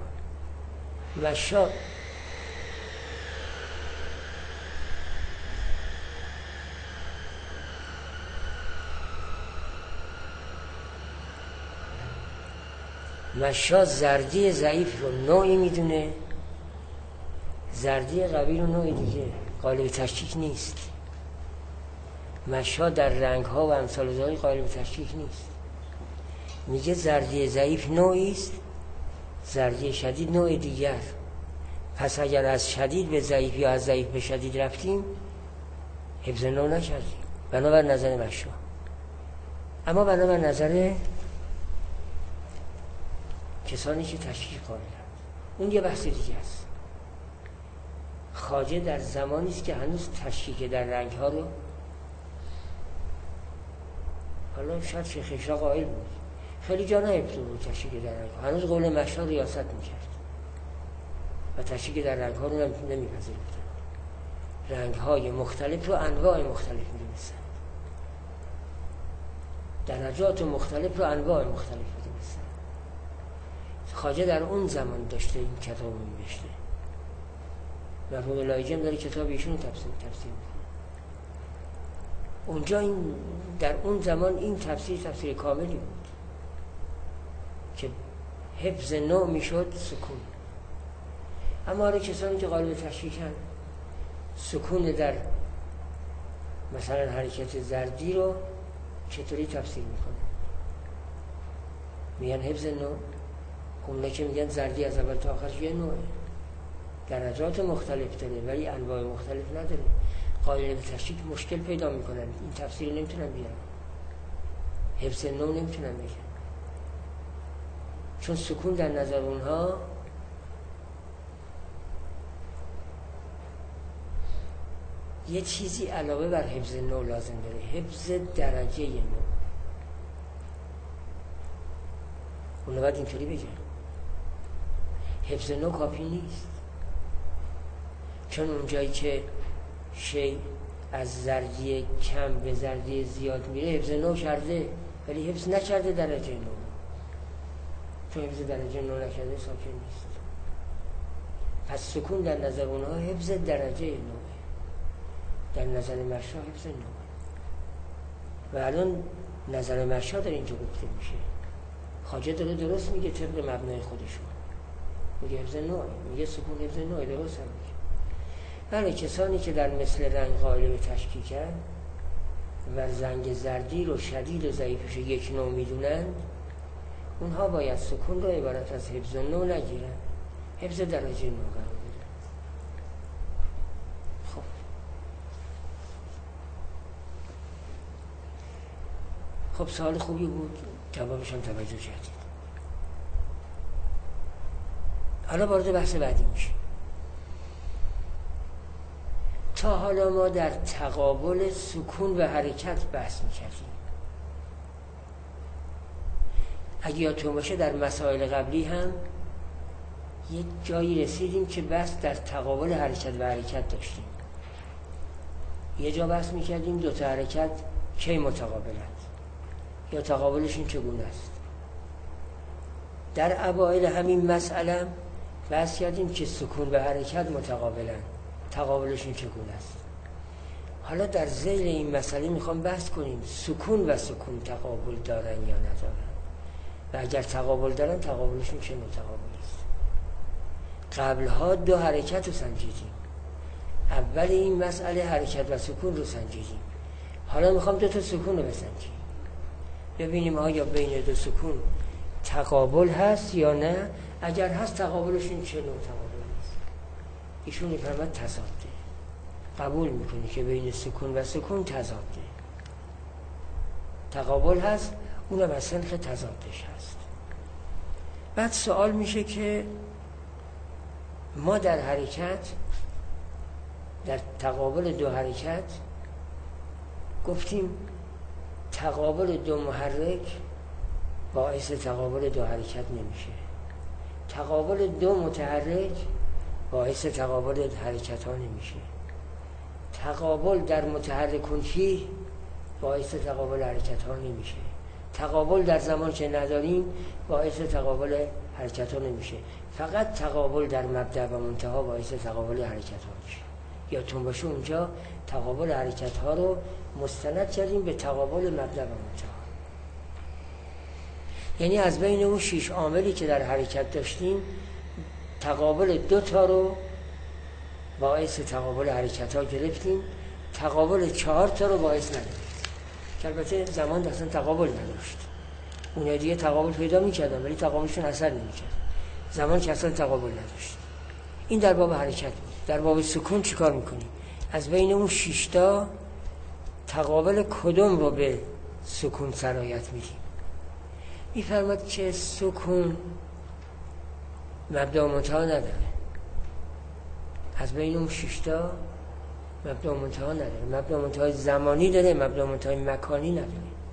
مشا زردی ضعیف رو نوعی میدونه، زردی قوی رو نوعی دیگه، قالب تشکیک نیست. مشا در رنگ ها و امثال ذالک قالب تشکیک نیست. میگه زردی ضعیف نوعی است، زردی شدید نوع دیگر. پس اگر از شدید به ضعیف یا از ضعیف به شدید رفتیم حفظ نوع نکردیم، بنابر نظر مشا. اما بنابر نظر کسانی که تشکیک قائلند اون یه بحث دیگه است. خواجه در زمانی است که هنوز تشکیک در رنگ ها رو، حالا شاید شیخ اشراق قائل بود، خیلی جا نهیبتون بود تشکیک در رنگ ها، هنوز قول مشا ریاست میکرد و تشکیک در رنگ ها رو نمیپذیرفتن. رنگ های مختلف رو انواع مختلف میدونستن، درجات مختلف رو انواع مختلف میدونستن. خواجه در اون زمان داشته این کتاب رو می‌نوشته. مرحوم لایجم داره کتاب ایشون رو تفسیر می‌کنه. اونجا این در اون زمان این تفسیر کاملی بود که حفظ نوع میشد سکون. اما کسانی که قالب تشکیکن، سکون در مثلا حرکت زردی رو چطوری تفسیر میکنه؟ میگن حفظ نوع. اونه که میگن زردی از اول تا آخرش یه نوعه، درجات مختلف داره ولی انواع مختلف نداره. قائل به تشکیک مشکل پیدا میکنن، این تفسیر نمیتونن بیارن، حفظ نوع نمیتونن بگن، چون سکون در نظر اونها یه چیزی علاوه بر حفظ نوع لازم داره، حفظ درجه نوع. اونو باید اینطوری بگن، حفظ نوع کافی نیست، چون اونجایی که شی از زردی کم به زردی زیاد میره حفظ نوع کرده ولی حفظ نکرده درجه نوع، چون حفظ درجه نوع نکرده ساکن نیست. پس سکون در نظر اونها حفظ درجه نوع، در نظر مرشا حفظ نوع. و الان نظر مرشا در اینجا گفته میشه، خواجه داره درست میگه طبق مبنای خودشون، میگه حفظ نوع، میگه سکون حفظ نوع، درست هم میگه. بله کسانی که در مثل رنگ قائل به تشکیکن و زنگ زردی رو شدید و ضعیفش یک نوع میدونند، اونها باید سکون رو عبارت از حفظ نوع نگیرن، حفظ درجه نوع قرار بدن. خب سوال خوبی بود، جوابش هم توجه کردید. حالا وارد بحث بعدی میشه. تا حالا ما در تقابل سکون و حرکت بحث میکردیم. اگه یادتون باشه در مسائل قبلی هم یک جایی رسیدیم که بحث در تقابل حرکت و حرکت داشتیم. یه جا بحث میکردیم دو تا حرکت کی متقابلند یا تقابلشون چگونه است. در اوایل همین مسئله بحث کردیم که سکون و حرکت متقابلند، تقابلشون چگونه است. حالا در ذیل این مسئله میخوام بحث کنیم سکون و سکون تقابل دارن یا ندارن، و اگر تقابل دارن تقابلشون چه نوع تقابلی است. قبلها دو حرکت رو سنجیدیم، اول این مسئله حرکت و سکون رو سنجیدیم، حالا میخوام دو تا سکون رو بسنجیم، ببینیم آیا بین دو سکون تقابل هست یا نه. اگر هست تقابلشون چه نوع تقابلی است. ایشون میفرماد تضاده، قبول میکنه که بین سکون و سکون تضاده، تقابل هست، اونم از سنخ تضادش هست. بعد سوال میشه که ما در حرکت، در تقابل دو حرکت گفتیم تقابل دو محرک باعث تقابل دو حرکت نمیشه، تقابل دو متحرک باعث تقابل حرکت ها نمیشه، تقابل در متحرکون فیه باعث تقابل حرکت ها نمیشه، تقابل در زمان که نداریم باعث تقابل حرکت ها نمیشه، فقط تقابل در مبدأ و منتها باعث تقابل حرکت ها میشه. یادتون باشه اونجا تقابل حرکت ها رو مستند کردیم به تقابل مبدأ و منتها، یعنی از بین اون 6 عاملی که در حرکت داشتیم تقابل 2 تا رو باعث تقابل حرکت ها گرفتیم، تقابل 4 تا رو باعث نداریم، که البته زمان اصلا تقابل نداشت، اونها دیگه تقابل پیدا میکردن ولی تقابلشون اثر نمیکرد، زمان که اصلا تقابل نداشت. این در باب حرکت بود. در باب سکون چیکار میکنیم؟ از بین اون 6 تا تقابل کدوم رو به سکون سرایت میدیم؟ میفرماد که سکون مبدا و منتها نداره، از بین اون 6 تا مبدا و منتها نداره، مبدا و منتهای زمانی داره، مبدا و منتهای مکانی نداره.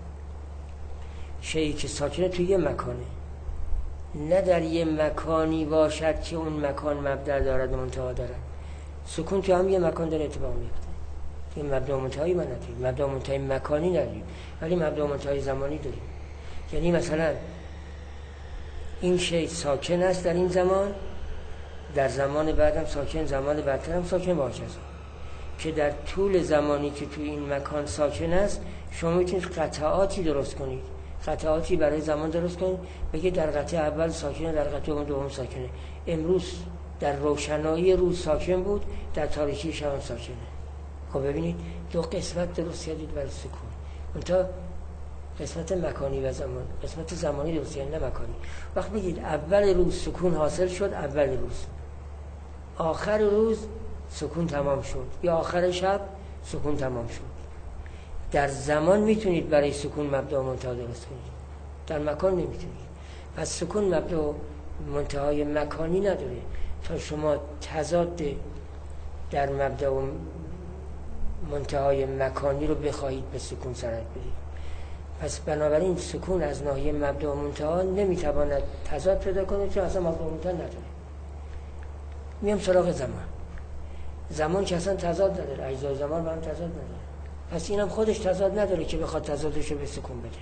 شیئی که ساکنه توی یه مکانه، نه در یه مکانی باشد که اون مکان مبدا دارد و منتها دارد. سکون تو هم یه مکان داره اتفاق میفته، یه مبدا و منتهایی ما نداریم، مبدا و منتهای مکانی نداریم ولی مبدا و منتهای زمانی داریم. یعنی مثلا این شی ساکن است در این زمان، در زمان بعدم ساکن، زمان بعدتر هم ساکن باشه، که در طول زمانی که تو این مکان ساکن است شما میتونید قطعاتی درست کنید، قطعاتی برای زمان درست کنید، بگه در قطعه اول ساکنه، در قطعه دوم ساکنه. امروز در روشنایی روز ساکن بود، در تاریکی شب ساکنه. خب ببینید دو قسمت درست کردید برای سکون. اونتا قسمت مکانی و زمان، قسمت زمانی درست یعنی نه مکانی. وقت بگید اول روز سکون حاصل شد، اول روز، آخر روز سکون تمام شد، یا آخر شب سکون تمام شد. در زمان میتونید برای سکون مبدا و منتها درست کنید، در مکان نمیتونید. پس سکون مبدا و منتهای مکانی نداره تا شما تضاد در مبدا و منتهای مکانی رو بخواهید به سکون سرک بدید. پس بنابراین سکون از ناحیه مبدا و منتها نمیتواند تضاد پیدا کنه، چون اصلا مبدا و منتها نداره. میام سراغ زمان. زمان که اصلا تضاد نداره، اجزای زمان با هم تضاد نداره. پس اینم خودش تضاد نداره که بخواد تضادش رو به سکون بده.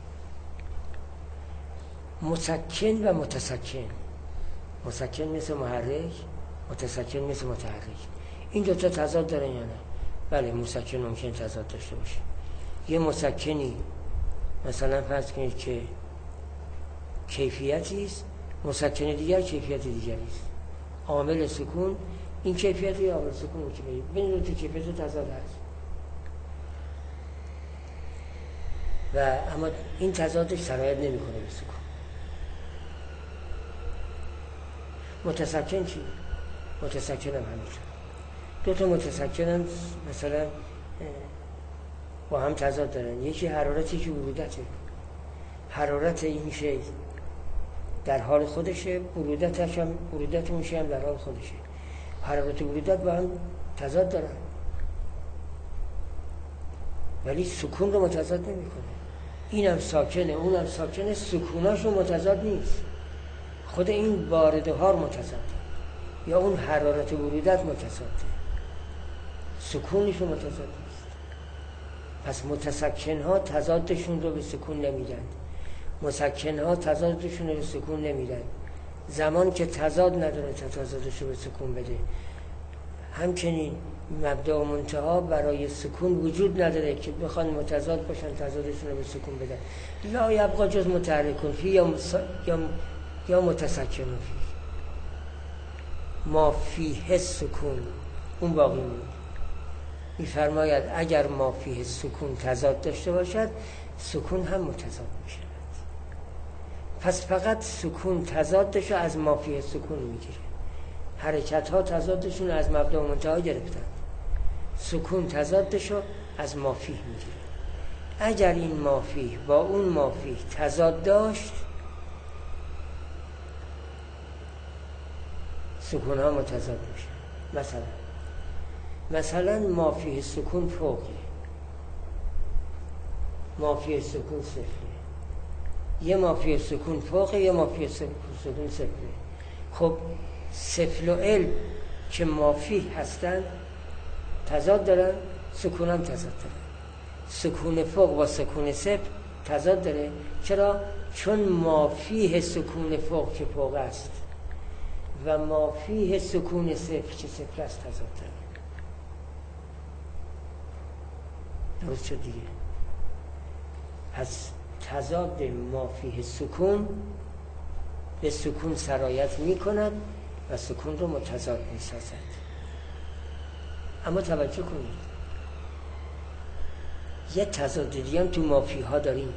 مسکن و متسکن، مسکن مثل محرک، متسکن مثل متحرک، این دوتا تضاد داره یا نه؟ بله، مسکن ممکن تضاد داشته باشه. یه مسکنی مثلا فرض کنید که کیفیتی است، مسکن دیگر کیفیت دیگری است. عامل سکون این کیفیت یا عامل سکون رو که بین دو تا کیفیت تضاد هست و اما این تضادش سرایت نمیکنه به سکون. متسکن چی؟ متسکن هم همینطور. دو تا متسکن هم مثلا با هم تضاد دارن. یکی حرارتی که برودته، حرارت این شی در حال خودشه، برودت اون شی هم در حال خودشه. حرارت و برودت با هم تضاد دارن ولی سکون رو متضاد نمیکنه. اینم ساکنه اونم ساکنه، سکوناش رو متضاد نیست. خود این بارده ها متضاده یا اون حرارت و برودت متضاده، سکونش رو متضاد نیست. پس متسکن ها تضادشون رو به سکون نمیدن، مسکن ها تضادشون رو به سکون نمیدن. زمان که تضاد نداره تا تضادش رو به سکون بده. همچنین مبدا و منتها برای سکون وجود نداره که بخوان متضاد باشن تضادشون رو به سکون بدن. لا یبقا جز متحرکون فی یا متسکن فی، ما فیه سکون اون باقی میمونه. میفرماید اگر ما فیه سکون تضاد داشته باشد سکون هم متضاد میشه. پس فقط سکون تضادش رو از ما فیه سکون میگیره. حرکت ها تضادشون از مبدا و منتها گرفتن، سکون تضادش رو از ما فیه میگیره. اگر این ما فیه با اون ما فیه تضاد داشت سکون ها متضاد میشه. مثلا ما فیه سکون فوقه، ما فیه سکون صفره. یه ما فیه سکون فوقه، یه ما فیه سکون صفره. خب صفر و علم که ما فیه هستن تضاد دارن، سکون هم تضاد دارن. سکون فوق با سکون صفر تضاد داره. چرا؟ چون ما فیه سکون فوق که فوق است و ما فیه سکون صفر که صفر است تضاد داره. درست شد دیگه. پس تضاد ما فیه سکون به سکون سرایت می کند و سکون رو متضاد می سازد. اما توجه کنید یه تضاد دیگه هم تو ما فیه ها داریم.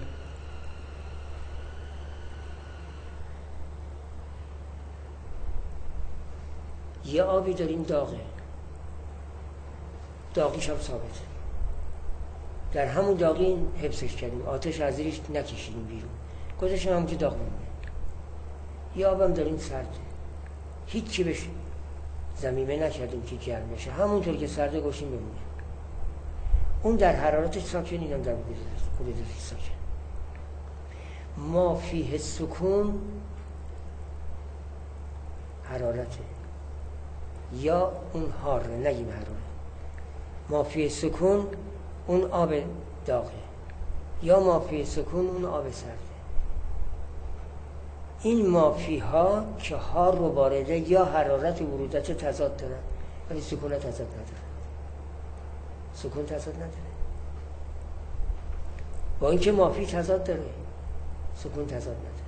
یه آبی داریم داغه، داغیش هم ثابته، در همون داغی حفظش کردیم، آتش از زیرش نکشیدیم بیرون، گذاشتیم همونجا داغ میمونه. یه آبم داریم سرده، هیچی بشه زمینه نکردیم که گرم بشه، همونطور که سرده گوشیم بمونه. اون در حرارتش ساکن، اینم در برودتش ساکن. ما فیه سکون حرارته یا اون حاره، نگیم حراره. ما فیه سکون اون آب داغه یا ما فیه سکون اون آب سرده. این ما فیه ها که حار رو وارده یا حرارت و برودت تضاد دارن ولی سکون تضاد نداره. سکون تضاد نداره، با اینکه ما فیه تضاد داره سکون تضاد نداره.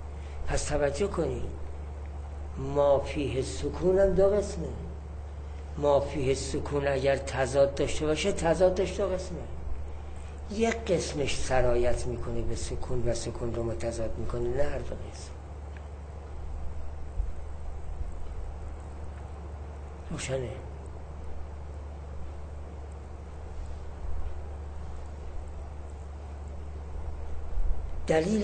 پس توجه کنید ما فیه سکون هم دو قسمه. ما فیه سکون اگر تضاد داشته باشه، تضاد داشته قسمه، یک قسمش سرایت میکنه به سکون و سکون رو متضاد میکنه، نه هر دو قسم. روشنه؟ دلیل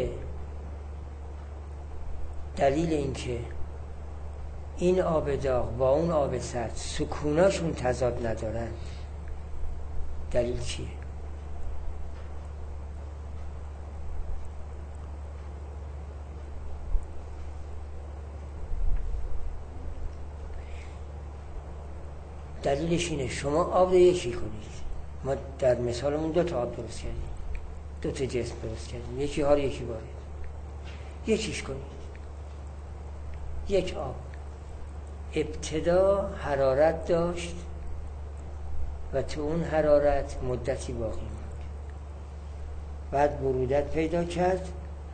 اینکه این آب داغ با اون آب سرد سکوناشون تضاد ندارن، دلیل چیه؟ دلیلش اینه شما آب رو یکی کنید. ما در مثالمون 2 تا آب درست کردیم، 2 تا جسم درست کردیم، یکی حار یکی بارد. یکیش کنید. یک آب ابتدا حرارت داشت و تو اون حرارت مدتی باقی موند، بعد برودت پیدا کرد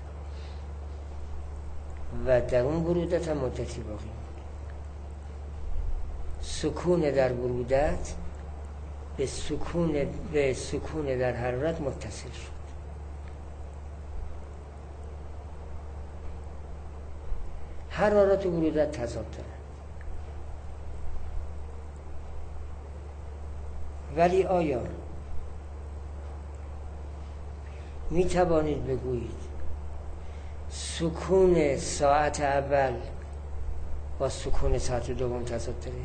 و در اون برودت هم مدتی باقی موند. سکون در برودت به سکون در حرارت متصل شد. حرارت و برودت تضاد دارن، ولی آیا می توانید بگویید سکون ساعت اول با سکون ساعت دوم تضاد داره؟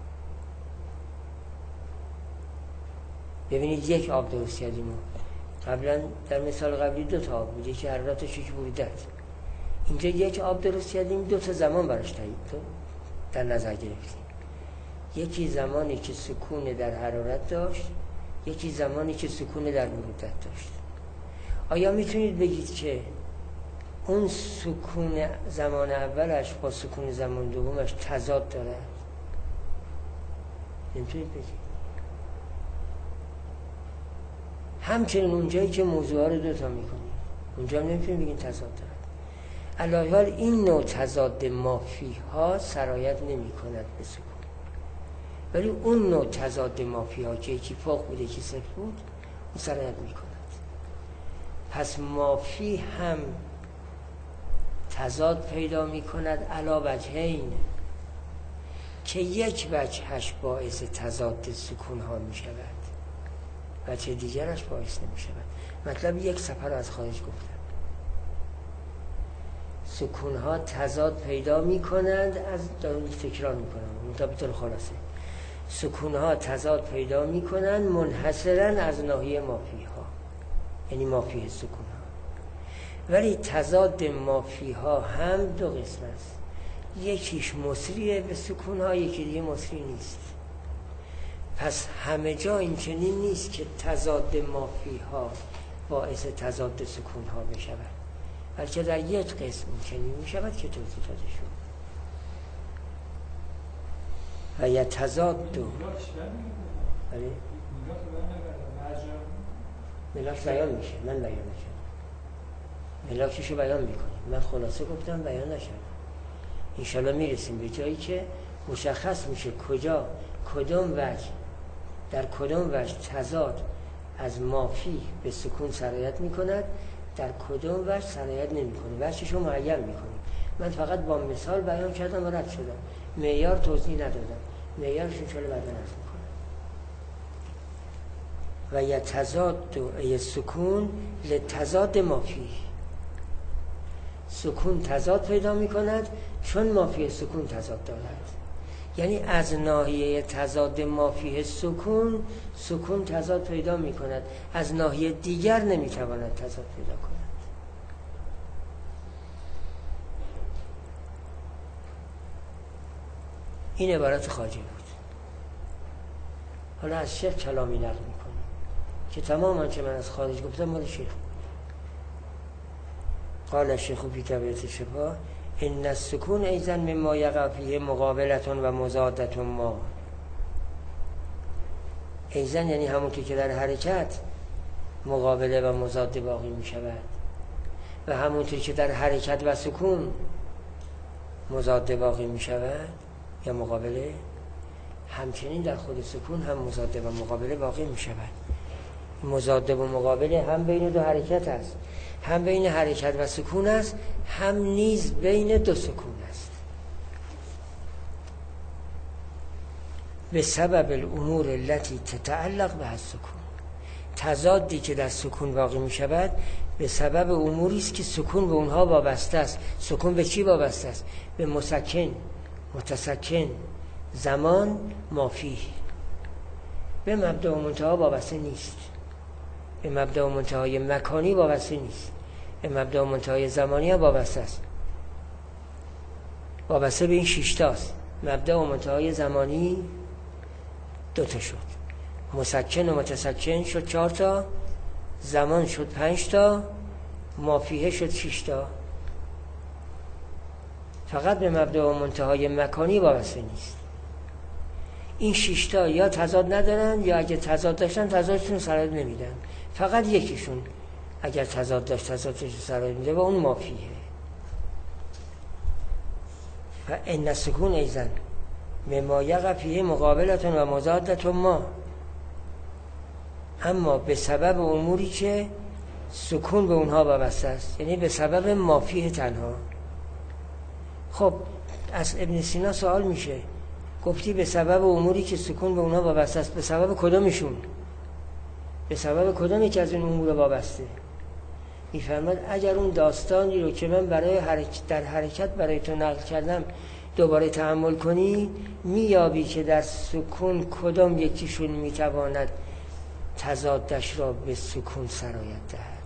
ببینید یک آب درست کردیم، قبلا در مثال قبلی 2 تا آب بود، یکی حرارتش یکی برودت. اینجا یک آب درست کردیم، 2 تا زمان براش در نظر گرفتیم. یکی زمانی که سکون در حرارت داشت، یکی زمانی که سکون در برودت داشت. آیا میتونید بگید که اون سکون زمان اولش با سکون زمان دومش تضاد داره؟ نمیتونید بگید. همچنین اونجایی که موضوعها رو 2 تا میکنید، اونجا هم نمیتونید بگید تضاد داره. علاوه بر این نوع تضاد مافیها سرایت نمی کند به سکون، ولی اون نوع تضاد مافیها که یکی فوق بود یکی صفر بود، اون سرایت می کند. پس مافی هم تضاد پیدا می کند علی وجهین، که یک وجهش باعث تضاد سکون ها می شود، وجه دیگرش باعث نمی شود. مطلب یک سفر از خارج گفتم، سکون ها تضاد پیدا می کنند، دارم تکرار می کنم مطابق خلاصه، سکون ها تضاد پیدا می کنند منحصرا از ناحیه مافی ها، یعنی مافی سکون ها. ولی تضاد مافی ها هم 2 قسم است، یکیش مصریه به سکون ها، یکی دیگه مصری نیست. پس همه جا این چنین نیست که تضاد مافی ها باعث تضاد سکون ها بشود، بلکه در یک قسم چنین می شود که توضیح داده شد. و یا تضاد دو ملاک بیان میشه، من بیان نشد، ملاکشو بیان میکنیم، من خلاصه گفتم بیان نشد. انشالله میرسیم به جایی که مشخص میشه کجا کدام وجه در کدام وجه تضاد از مافی به سکون سرایت میکند، در کدام وجه سرایت نمیکنه، وجهشو معین میکنیم. من فقط با مثال بیان کردم و رد شدم، معیار توضیح ندادم، معیارش انشالله بعدا عرض میکنم. و یتضاد ای سکون لتضاد مافی، سکون تضاد پیدا میکند چون مافی سکون تضاد دارد، یعنی از ناحیه تضاد مافی سکون، سکون تضاد پیدا میکند، از ناحیه دیگر نمیتواند تضاد پیدا کند. این عبارت خواجه بود. حالا از شیخ کلامی نقل میکنیم که تمام آنچه من از خارج گفتم مال شیخ بود. قال الشیخ فی تبیت الشفا ان السکون ایضا مما یقع فیه مقابلتون و مضادتون ما. ایضا یعنی همونطور که در حرکت مقابله و مضاد باقی می شود و همونطور که در حرکت و سکون مضاد باقی می شود یا مقابله، همچنین در خود سکون هم مضاد و مقابله واقع می شود. مضاد و مقابله هم بین دو حرکت است، هم بین حرکت و سکون است، هم نیز بین دو سکون است. به سبب الامور التي تتعلق به السکون، تضادی که در سکون واقع می شود به سبب اموری است که سکون به اونها وابسته است. سکون به چی وابسته است؟ به مسکن، متسکن، زمان، مافی. به مبدا و منتها وابسته نیست، به مبدا و منتهای مکانی وابسته نیست، به مبدا و منتهای زمانی هم وابسته است. وابسته به این 6 تاست. مبدا و منتهای زمانی 2 تا شد، مسکن و متسکن شد 4 تا، زمان شد 5 تا، مافیه شد 6 تا. فقط به مبدا و منتهای مکانی وابسته نیست. این 6 تا یا تضاد ندارن، یا اگه تضاد داشتن تضادشون سرایت نمیدن. فقط یکیشون اگر تضاد داشت تضادشون سرایت میده و اون مافیه. و ان السکون ایضا مما یقع فیه مقابلتون و مضادتون ما، اما به سبب اموری که سکون به اونها وابسته است، یعنی به سبب مافیه تنها. خب از ابن سینا سوال میشه، گفتی به سبب اموری که سکون به اونها وابسته است، به سبب کدومشون؟ به سبب کدومی که از این امور وابسته؟ میفرماد اگر اون داستانی رو که من برای در حرکت برای تو نقل کردم دوباره تأمل کنی، میابی که در سکون کدام یکیشون میتواند تضادش را به سکون سرایت دهد.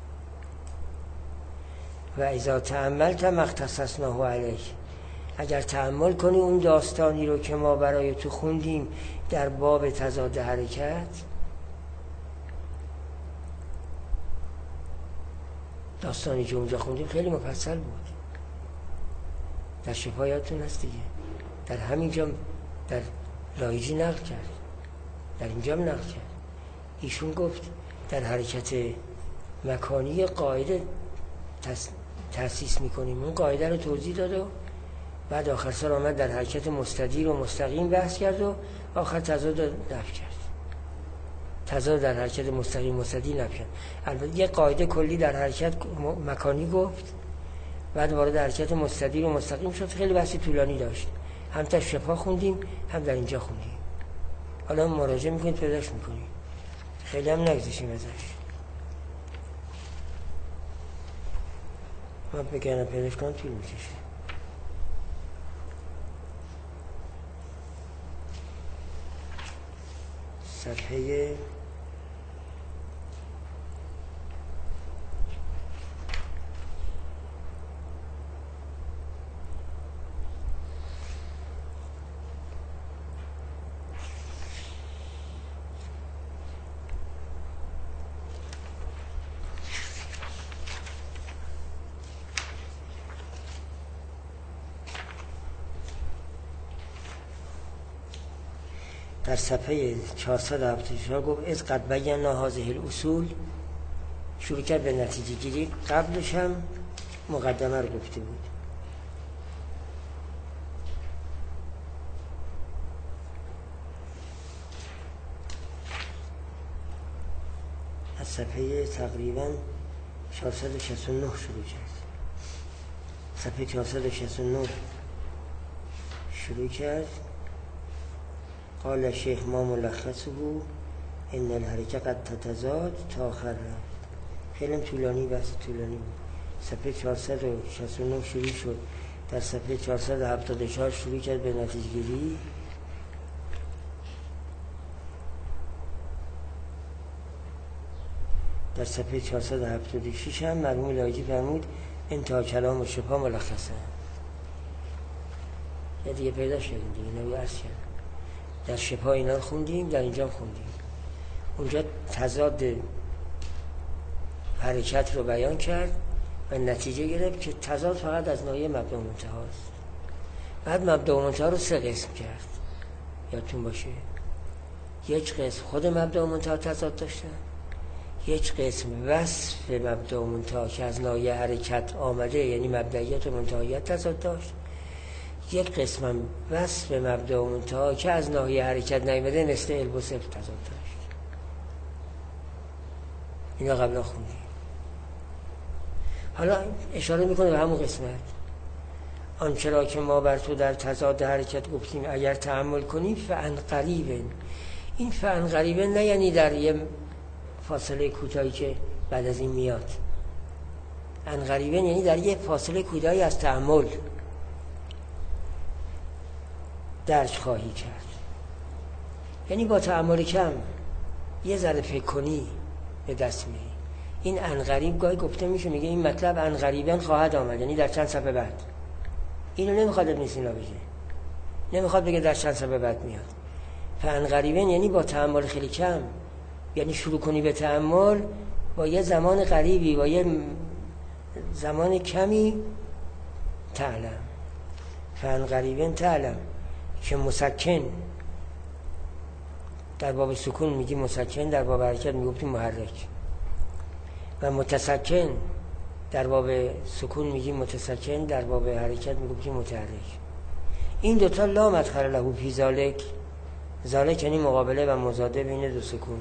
و اذا تأملت ما اختصصناه علیک، اگر تأمل کنی اون داستانی رو که ما برای تو خوندیم در باب تضاد حرکت، داستانی که اونجا خوندیم خیلی مفصل بود، در شفایاتون هست دیگه، در همینجا در لایجی نقل کرد، در اینجا نقل کرد. ایشون گفت در حرکت مکانی قاعده تأسیس میکنیم، اون قاعده رو توضیح داد و بعد آخر سر آمد در حرکت مستدیر و مستقیم بحث کرد و آخر تضاد نفی کرد. تضاد در حرکت مستقیم مستدیر نفی کرد. البته یه قاعده کلی در حرکت مکانی گفت، بعد وارد حرکت مستدیر و مستقیم شد. خیلی بحثی طولانی داشت، هم تا شفا خوندیم هم در اینجا خوندیم. حالا مراجعه میکنید پیداش میکنید، خیلی هم نگذاشیم ازش. من بگرم پیداش کنم طول میکشه. صفحه در صفحه 474 گفت از قد بینا هذه الاصول، شروع کرد به نتیجه گیری. قبلش هم مقدمه رو گفته بود. از صفحه تقریبا 469 شروع کرد. صفحه 469 شروع کرد. قال شیخ ما ملخصه ان الحرکه قد تتضاد تا آخر رفت. خیلی طولانی، بحث طولانی بود. صفحه 469 شروع شد، در صفحه 474 شروع کرد به نتیجه گیری. در صفحه 476 هم مرحوم لاجی فرمود انتها کلام و شفا ملخصه. یا دیگه پیدا شدیم دیگه، نوی عرض کردم. در شفا اینا رو خوندیم، در اینجا خوندیم. اونجا تضاد حرکت رو بیان کرد و نتیجه گرفت که تضاد فقط از ناحیه مبدا و منتها است. بعد مبدا و منتها رو 3 قسم کرد، یادتون باشه. یک قسم خود مبدا و منتها تضاد داشتن، یک قسم وصف مبدا و منتها که از ناحیه حرکت آمده، یعنی مبدئیت و منتهیت تضاد داشت، یک قسمم وصف مبدا و منتها که از ناحیه حرکت نیامده مثل علم و صفر تضاد داشت. اینا قبلا خوندیم. حالا اشاره میکنه به همون قسمت. آنچه را که ما بر تو در تضاد حرکت گفتیم اگر تأمل کنیم فعن قریبن. این فعن قریبن نه یعنی در یه فاصله کوتاهی که بعد از این میاد. عن قریبن یعنی در یه فاصله کوتاهی از تأمل درک خواهی کرد. یعنی با تأمل کم یه ذره فکر کنی به دست میاری. این عن قریب گاهی گفته میشه، میگه این مطلب عن قریبن خواهد آمد، یعنی در چند صفحه بعد. اینو نمیخواد ابن سینا بگه، نمیخواد بگه در چند صفحه بعد میاد. فعن قریبن یعنی با تأمل خیلی کم، یعنی شروع کنی به تأمل با یه زمان قریبی، با یه زمان کمی تعلم. فعن قریبن تعلم که مسکن در باب سکون میگی مسکن، در باب حرکت میگفتیم محرک، و متسکن در باب سکون میگی متسکن، در باب حرکت میگفتیم متحرک. این دوتا لا مدخل له فی ذالک، ذالک یعنی مقابله و مضاده بین دو سکون.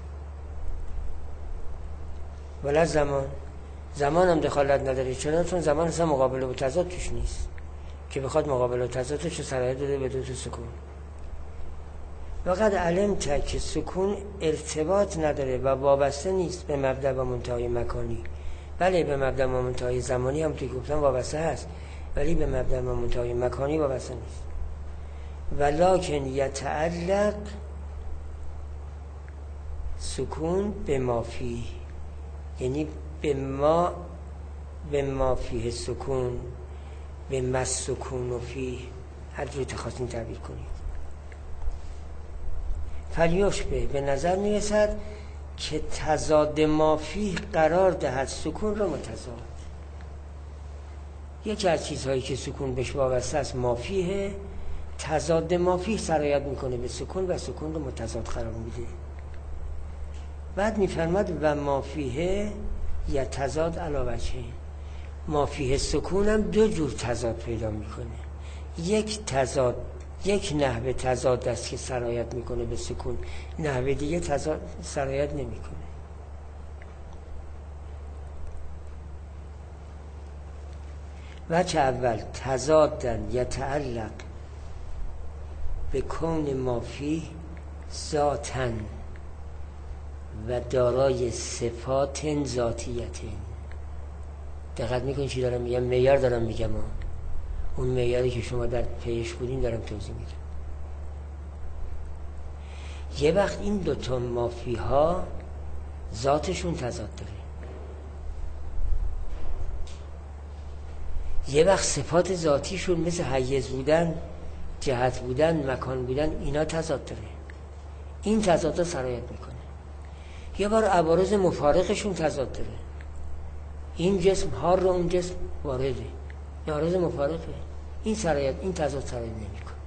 ولی زمان هم دخالت نداره، چون زمان اصلا مقابله و تضاد توش نیست که بخواد مقابله و تضادش رو صلاحیت داده به دو تا سکون. وقد علمت که سکون ارتباط نداره و وابسته نیست به مبدا و منتهای مکانی. بله به مبدا و منتهای زمانی هم توی گفتم وابسته هست، ولی به مبدا و منتهای مکانی وابسته نیست. ولکن یتعلق سکون به ما فیه، یعنی به ما فیه سکون، به مس سکون و فیه، هر جوری تخواستین تعبیر کنید. فلیشبه به نظر میرسد که تضاد ما فیه قرار دهد سکون را متضاد. یکی از چیزهایی که سکون بهش وابسته است ما فیه، تضاد ما فیه سرایت میکنه به سکون و سکون رو متضاد قرار میده. بعد میفرماد و ما فیه یا تضاد علاوه چه، ما فیه سکون هم دو جور تضاد پیدا میکنه. یک نحوه تضاد است که سرایت میکنه به سکون، نحوه دیگه تضاد سرایت نمیکنه. وجه اول تضادن یتعلق به کون ما فیه ذاتن و دارای صفات ذاتیت. دقت میکنید چی دارم میگم؟ معیار دارم میگم، اون معیاری که شما در پیش بودین دارم توضیح میدم. یه وقت این دوتا مافیها ذاتشون تضاد داره، یه وقت صفات ذاتیشون مثل حیز بودن، جهت بودن، مکان بودن، اینا تضاد داره. این تضاد سرایت میکنه. یه بار عوارض مفارقشون تضاد داره، این جسم ها رو اون جسم وارده، عوارض مفارقه، این تضاد سرایت نمیکنه.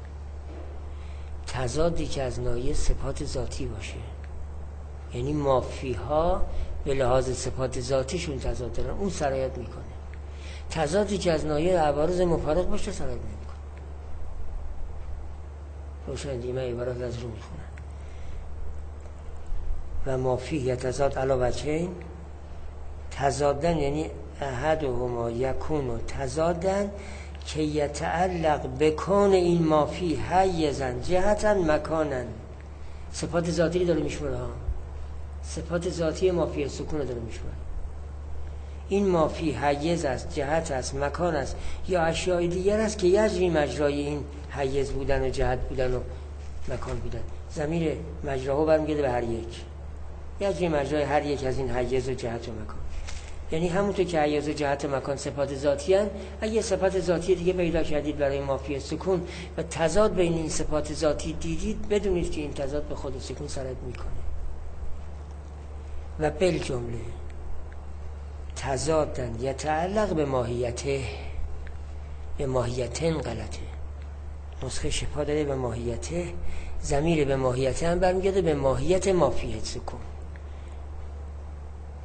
تضادی که از ناحیه صفات ذاتی باشه، یعنی مافیها به لحاظ صفات ذاتیشون تضاد دارن، اون سرایت میکنه. تضادی که از ناحیه عوارض مفارق باشه سرایت نمیکنه. روشن دیمه عبارت از رو میخونن. و مافیه یتضاد علی وجهین، تضادن یعنی احدهما یکون تضادن که یتعلق بکون این مافی حیزن جهتن مکانن. صفات ذاتی داره میشماره ها، صفات ذاتی مافی سکون داره میشماره. این مافی حیز است، جهت است، مکان است، یا اشیاء دیگر است که یجری مجرای این حیز بودن و جهت بودن و مکان بودن. ضمیر مجراها برمیگرده به هر یک، یجری مجرای هر یک از این حیز و جهت و مکان. یعنی همونطور که حیز و جهت و مکان صفات ذاتی هستند، اگه صفات ذاتی دیگه پیدا کردید برای مافی سکون و تضاد بین این صفات ذاتی دیدید، بدونید که این تضاد به خود سکون سرایت میکنه. و بالجمله تضادن یتعلق به ماهیته، به ماهیتن غلطه، نسخه شفا داره به ماهیته، ضمیر به ماهیته هم برمیگرده به ماهیت مافی سکون،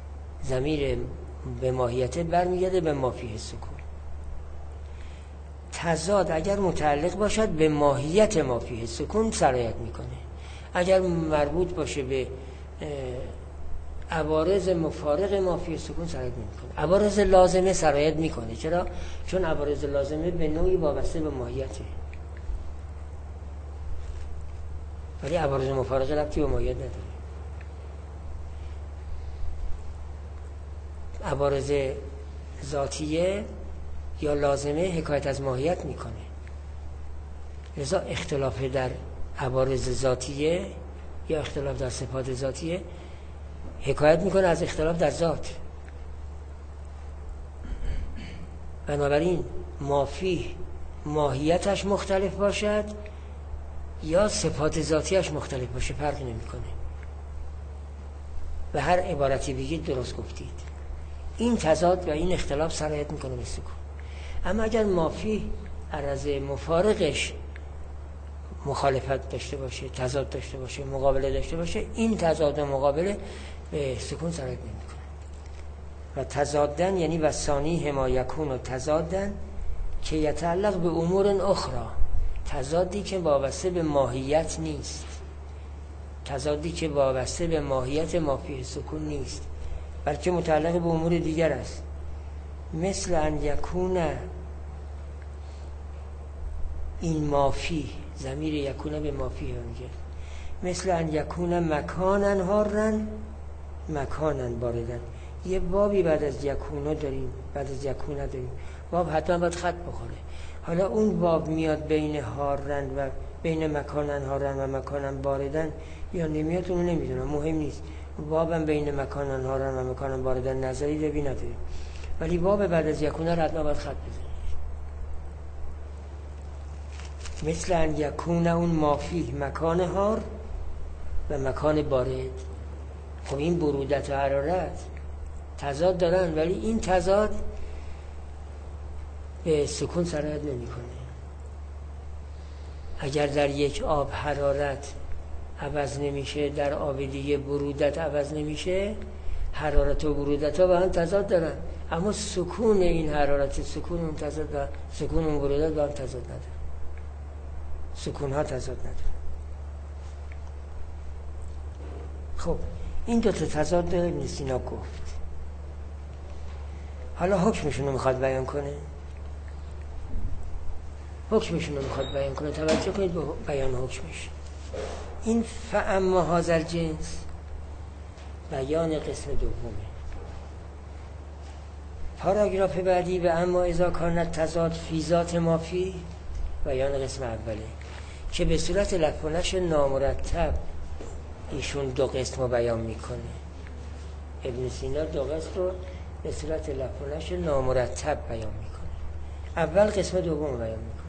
ضمیر به ماهیت برمیگرده به مافی سکون. تضاد اگر متعلق باشد به ماهیت ما فیه سکون سرایت میکنه، اگر مربوط باشه به عوارض مفارق ما فیه سکون سرایت نمیکنه. عوارض لازمه سرایت میکنه. چرا؟ چون عوارض لازمه به نوعی وابسته به ماهیته، ولی عوارض مفارقه ربطی به ماهیت نداره. عوارض ذاتیه یا لازمه حکایت از ماهیت میکنه، لذا اختلاف در عوارض ذاتیه یا اختلاف در صفات ذاتیه حکایت میکنه از اختلاف در ذات. بنابراین مافیه ماهیتش مختلف باشد یا صفات ذاتیش مختلف باشه فرق نمیکنه. و هر عبارتی بگید درست گفتید. این تضاد و این اختلاف سرایت میکنه به سکون. اما اگر مافیه عرض مفارقش مخالفت داشته باشه، تضاد داشته باشه، مقابله داشته باشه، این تضاد مقابله به سکون سرایت نمیکنه. و تضادن یعنی و ثانی ما یکون و تضادن که یتعلق به امور اخرى، تضادی که وابسته به ماهیت نیست، تضادی که وابسته به ماهیت ما فیه سکون نیست، بلکه متعلق به امور دیگر است. مثل ان یکون، این مافی ضمیر یکون به مافی میگه، مثل ان یکون مکانن هارن مکانن باردن. یه بابی بعد از یکونو داریم، بعد از یکونه داریم، باب حتما باید خط بخوره. حالا اون باب میاد بین هارن و بین مکانن هارن و مکانن باردن یا نمیاد اونو نمیدونم، مهم نیست. بابم بین مکانن هارن و مکانن باردن نظری داری نداری، ولی باب بعد از یکونه حتما باید خط بزنید. مثل ان یکون اون مافی مکان هار و مکان بارد. خب این برودت و حرارت تضاد دارن، ولی این تضاد به سکون سرایت نمیکنه. اگر در یک آب حرارت عوض نمیشه، در آب دیگه برودت عوض نمیشه، حرارت و برودت ها با هم تضاد دارن، اما سکون این حرارت، سکون اون تضاد و سکون اون برودت با هم تضاد ندارن. سکون ها تضاد ندارن. خب این دو تا تضاد داره ابن سینا گفت. حالا حکمشون رو میخواد بیان کنه. حکمشون رو میخواد بیان کنه. توجه کنید به بیان حکمش. این فاما هذا الجنس بیان قسم دومه. پاراگراف بعدی به اما اذا کانت تضاد فی ذات ما فی بیان قسم اوله که به صورت لفظ و نشر نامرتب ایشون دو قسم رو بیان میکنه. ابن سینا دو قسم رو به صورت لفظ و نشر نامرتب بیان میکنه. اول قسم دوم رو بیان میکنه.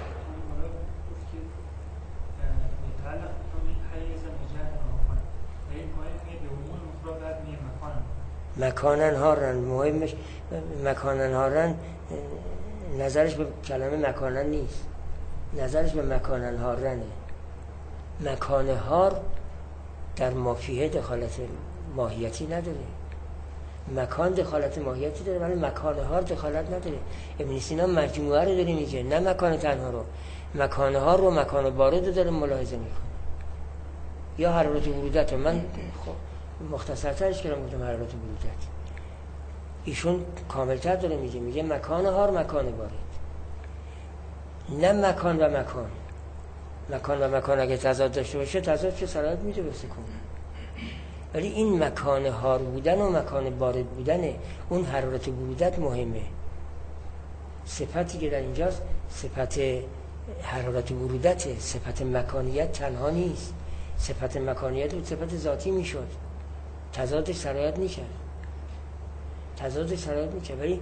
مکانن هارن مهمش، مکانن هارن نظرش به کلمه مکانن نیست، نظرش به مکانن هارنه. مکان هار در مافیه دخالت ماهیتی نداره، مکان دخالت ماهیتی داره ولی مکان هار دخالت نداره. ابن سینا مجموعه رو داره میگه، نه مکان تنها رو، مکان هار رو مکان بارد رو داره ملاحظه میکنه. یا حرارت برودت رو من مختصرترش کردم، گفتم حرارت برودت، ایشون کاملتر داره میگه مکان هار مکان بارد، نه مکان و مکان. مکان و مکان اگه تضاد داشته باشه تضاد چه سرایت میده به سکون، ولی این مکان هار بودن و مکان بارد بودن اون حرارت برودت مهمه. صفتی که در اینجاست صفت حرارت برودت، صفت مکانیت تنها نیست. صفت مکانیت و صفت ذاتی میشد، تضادش سرایت میشه، ولی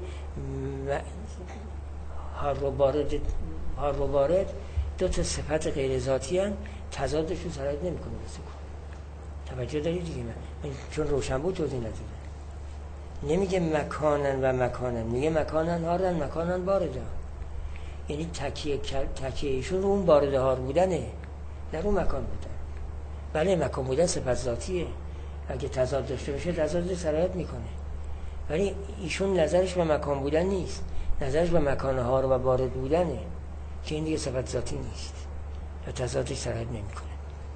هار و بارد دو تا صفت غیر ذاتی هن، تضادشون سرایت نمیکنه به سکون. توجه دارید دیگه؟ من چون روشن بود توضیح ندادم. نمیگه مکانن و مکانن، میگه مکانن هارن مکانن بارده. یعنی تکیه ایشون رو اون بارده هار بودنه، نه رو مکان بودن. بله مکان بودن صفت ذاتیه، اگه تضاد داشته باشه تضاد سرایت میکنه، ولی ایشون نظرش به مکان بودن نیست، نظرش به مکان هار و بارد بودنه. که این دیگه صفت ذاتی نیست و تضادش سرایت نمیکنه.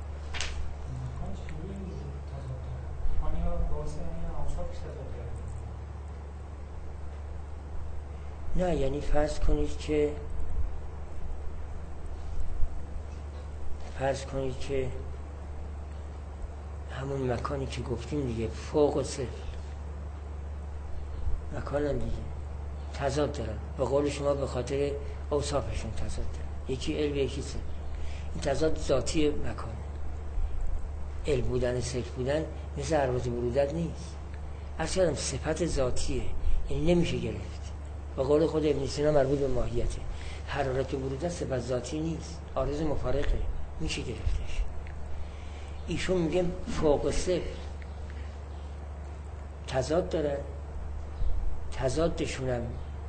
نه یعنی فرض کنید که همون مکانی که گفتیم دیگه فوق و صفر مکان هم دیگه تضاد دارن، به قول شما به خاطر اوصافشون تضاد دارن، یکی علم یکی صفر. این تضاد ذاتی مکانه. علم بودن صفر بودن مثل عرض برودت نیست، اصلا صفت ذاتیه، یعنی نمیشه گرفت. به قول خود ابن سینا مربوط به ماهیته. حرارت برودت صفت ذاتی نیست، عارض مفارقه، میشه گرفتش. ایشون میگه فوق صفر تضاد دارن، تضادشون هم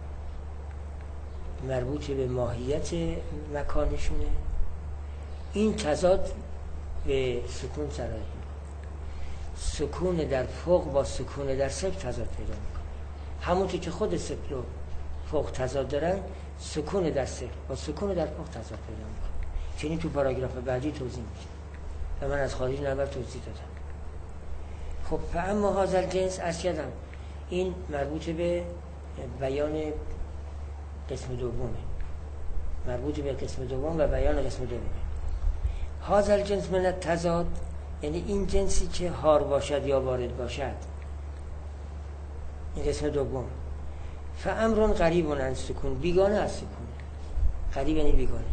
مربوط به ماهیت مکانشونه. این تضاد به سکون سرایت میکنه. سکون در فوق با سکون در صفر تضاد پیدا میکنه. همونطور که خود صفر و فوق تضاد دارن، سکون در صفر با سکون در فوق تضاد پیدا میکنه. چنین تو پاراگراف بعدی توضیح میشه و من از خارج نبر توضیح دادم. خب فاما هذا الجنس عرض کردم این مربوط به بیان قسم دومه، مربوط به قسم دوم و بیان قسم دومه. هذا الجنس من التضاد یعنی این جنسی که هار باشد یا وارد باشد، این قسم دوم. فامر قریب عن سکون، بیگانه از سکون. قریب یعنی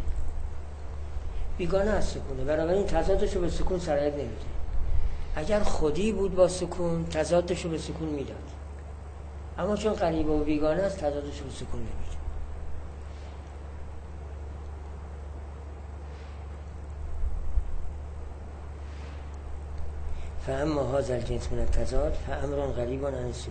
بیگانه از سکونه، بنابراین تضادشو به سکون سرایت نمیده. اگر خودی بود با سکون تضادشو به سکون میداد، اما چون قریب و بیگانه است تضادشو به سکون نمیده. فاما هذا الجنس من التضاد فامر قریب عن السکون.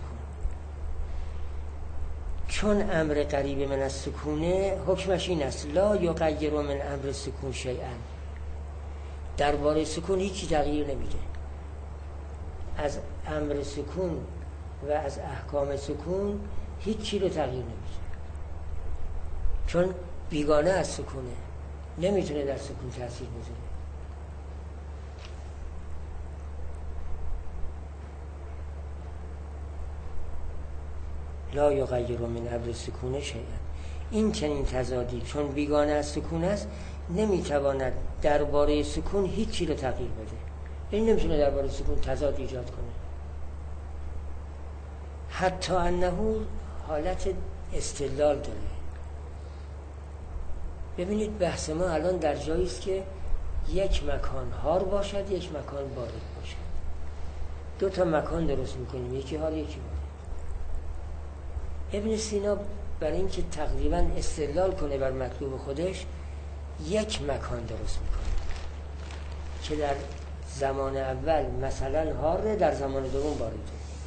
چون امر قریب من از سکونه حکمش این است لا یغیر من امر سکون شیئا، درباره سکون هیچی تغییر نمیده. از امر سکون و از احکام سکون هیچی رو تغییر نمیده، چون بیگانه از سکونه، نمیتونه در سکون تاثیر بذاره. لا یغیر من امر سکون شیئا. این چنین تضادی چون بیگانه از سکون است نمیتواند درباره سکون هیچی رو تغییر بده. این نمیتونه درباره سکون تضاد ایجاد کنه. حتی انه حالت استدلال داره. ببینید بحث ما الان در جایی است که یک مکان هار باشد، یک مکان وارد باشد. دو تا مکان درست میکنیم، یکی هار یکی وارد. ابن سینا برای اینکه تقریبا استدلال کنه بر مطلوب خودش یک مکان درست میکنه که در زمان اول مثلا هاره، در زمان دوم وارده.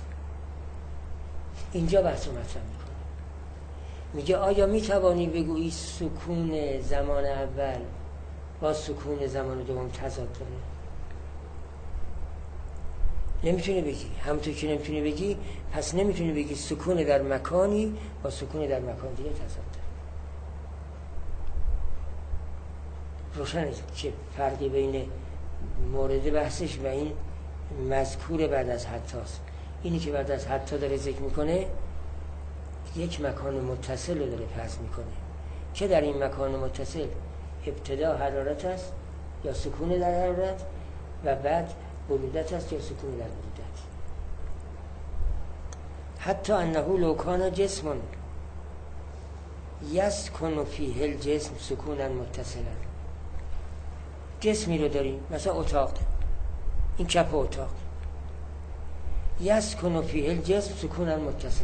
اینجا بحث مطرح میکنه، میگه آیا میتوانی بگویی سکون زمان اول با سکون زمان دوم تضاد داره؟ نمیتونی بگی. همونطور که نمیتونی بگی، پس نمیتونی بگی سکون در مکانی با سکون در مکان دیگه تضاد داره. روشنه که فرقی بین مورد بحثش و این مذکور بعد از حتاست. اینی که بعد از حتی داره ذکر میکنه یک مکان متصل رو داره فرض میکنه که در این مکان متصل ابتدا حرارت است یا سکون در حرارت و بعد برودت است یا سکون در برودت. حتی انه لو کان جسم یسکن فیه الجسم سکونا متصلا. جسمی رو داریم مثلا اتاق، این چپ اتاق، یسکن فیه الجسم سکونا متصلا،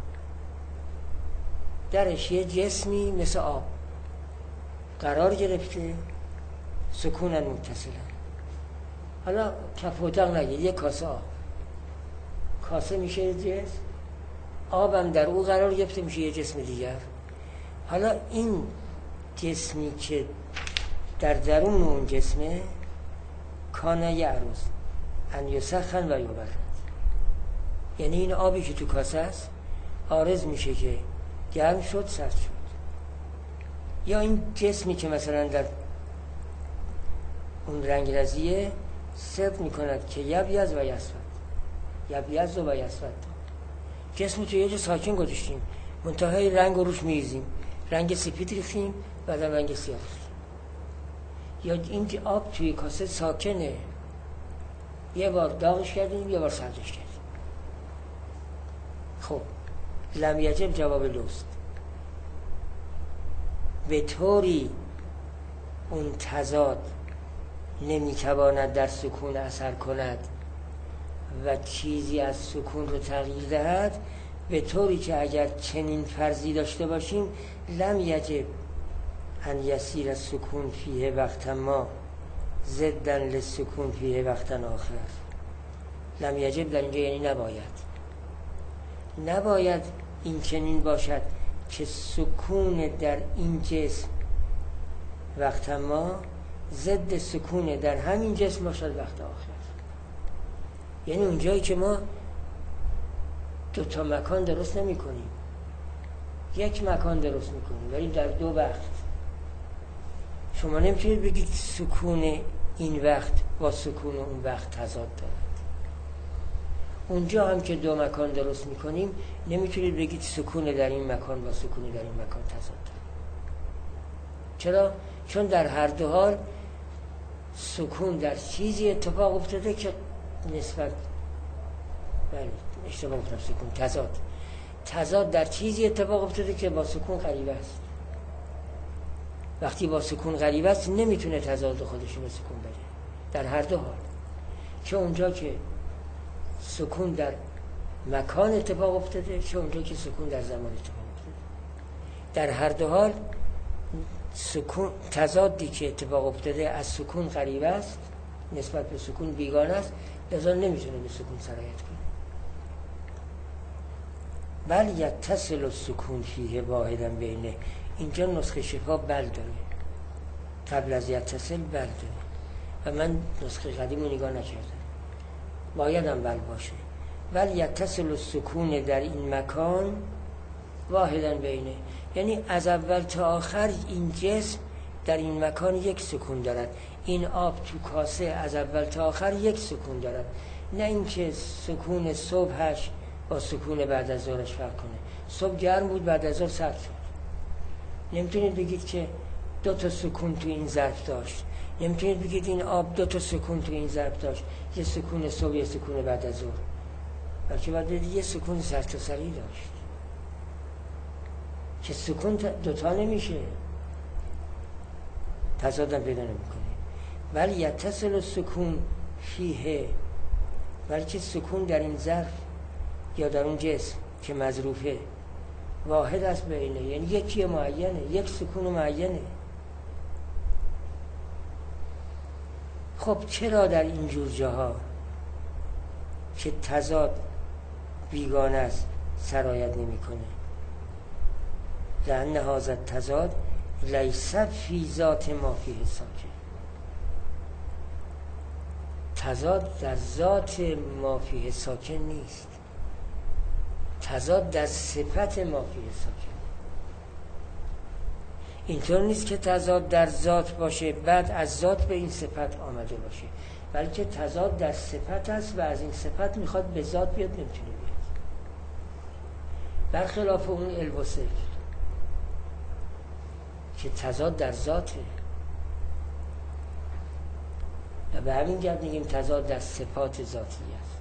درش یه جسمی مثل آب قرار گرفته سکونا متصلا. حالا کف اتاق نگید، یه کاسه آب، کاسه میشه یه جسم، آبم در او قرار گرفته میشه یه جسم دیگر. حالا این جسمی که در درون اون جسمه کانه یعرض ان یسخن و یبرد، یعنی این آبی که تو کاسه است عارض میشه که گرم شد سرد شد. یا این جسمی که مثلا در اون رنگ رزیه صدق میکند که یبیض و یسود، یبیض و یسود، جسم تو یه جا ساکن گذاشتیم، منتهای رنگ رو روش میریزیم، رنگ سپید ریختیم بعد رنگ سیاه. یا این آب توی کاسه ساکنه، یه بار داغش کردیم یه بار سردش کردیم. خب لم یجب جواب لوست. به طوری اون تضاد نمیتواند در سکون اثر کند و چیزی از سکون رو تغییر دهد، به طوری که اگر چنین فرضی داشته باشیم لم یجب ان یسیر السکون فیه وقت ما ضدن للسکون فیه وقت آخر. لم یجب در اینجا یعنی نباید این چنین باشد که سکون در این جسم وقت ما ضد سکون در همین جسم باشد وقت آخر. یعنی اونجایی که ما دو تا مکان درست نمی کنیم، یک مکان درست می کنیم ولی در دو وقت. شما نمیتونید بگید سکون این وقت با سکون اون وقت تضاد دارد. اونجا هم که دو مکان درست می کنیم نمیتونید بگید سکون در این مکان با سکون در این مکان تضاد دارد. چرا؟ چون در هر دو حال سکون در چیزی اتفاق افتاده که نسبت اشتباه گفتم، سکون تضاد در چیزی اتفاق افتاده که با سکون غریبه است. وقتی با سکون غریبه است نمیتونه تضاد خودش رو به سکون بده در هر دو حال، چه اونجا که سکون در مکان اتفاق افتاده چه اونجا که سکون در زمان اتفاق افتاده. در هر دو حال سکون تضادی که اتفاق افتاده از سکون غریبه است، نسبت به سکون بیگانه است، لذا نمیتونه به سکون سرایت کنه. بل یتصل السکون فیه واحدا بینه. اینجا نسخه شفا بل داره، قبل از یتصل بل داره و من نسخه قدیم رو نگاه نکردم، باید هم بل باشه. بل یتصل السکون در این مکان واحدا بینه، یعنی از اول تا آخر این جسم در این مکان یک سکون دارد. این آب تو کاسه از اول تا آخر یک سکون دارد، نه اینکه سکون صبحش با سکون بعد از ظهرش فرق کنه. صبح گرم بود بعد از ظهر سرد شد. نمیتونید بگید که دو تا سکون تو این ظرف داشت، نمیتونید بگید این آب دو تا سکون تو این ظرف داشت، یه سکون صبح یه سکون بعد از ظهر، بلکه باید بگید یه سکون سرتاسری داشت که سکون دوتا نمیشه، تضادم پیدا نمیکنه. ولی یتصل السکون فیه، بلکه سکون در این ظرف یا در اون جسم که مظروفه واحد است بینه، یعنی یکی معینه، یک سکون معینه. خب چرا در این جور جاها که تضاد بیگانه است سرایت نمی کنه؟ لأن هذا التضاد لیس فی ذات ما فیه ساکن. تضاد در ذات ما فیه ساکن نیست، تضاد در صفت ما فیه ساکن. اینطور نیست که تضاد در ذات باشه بعد از ذات به این صفت آمده باشه، بلکه تضاد در صفت است و از این صفت میخواد به ذات بیاد، نمیتونه بیاد. برخلاف اون علم و صفر که تضاد در ذاته و به همین جهت میگیم تضاد در صفات ذاتی است.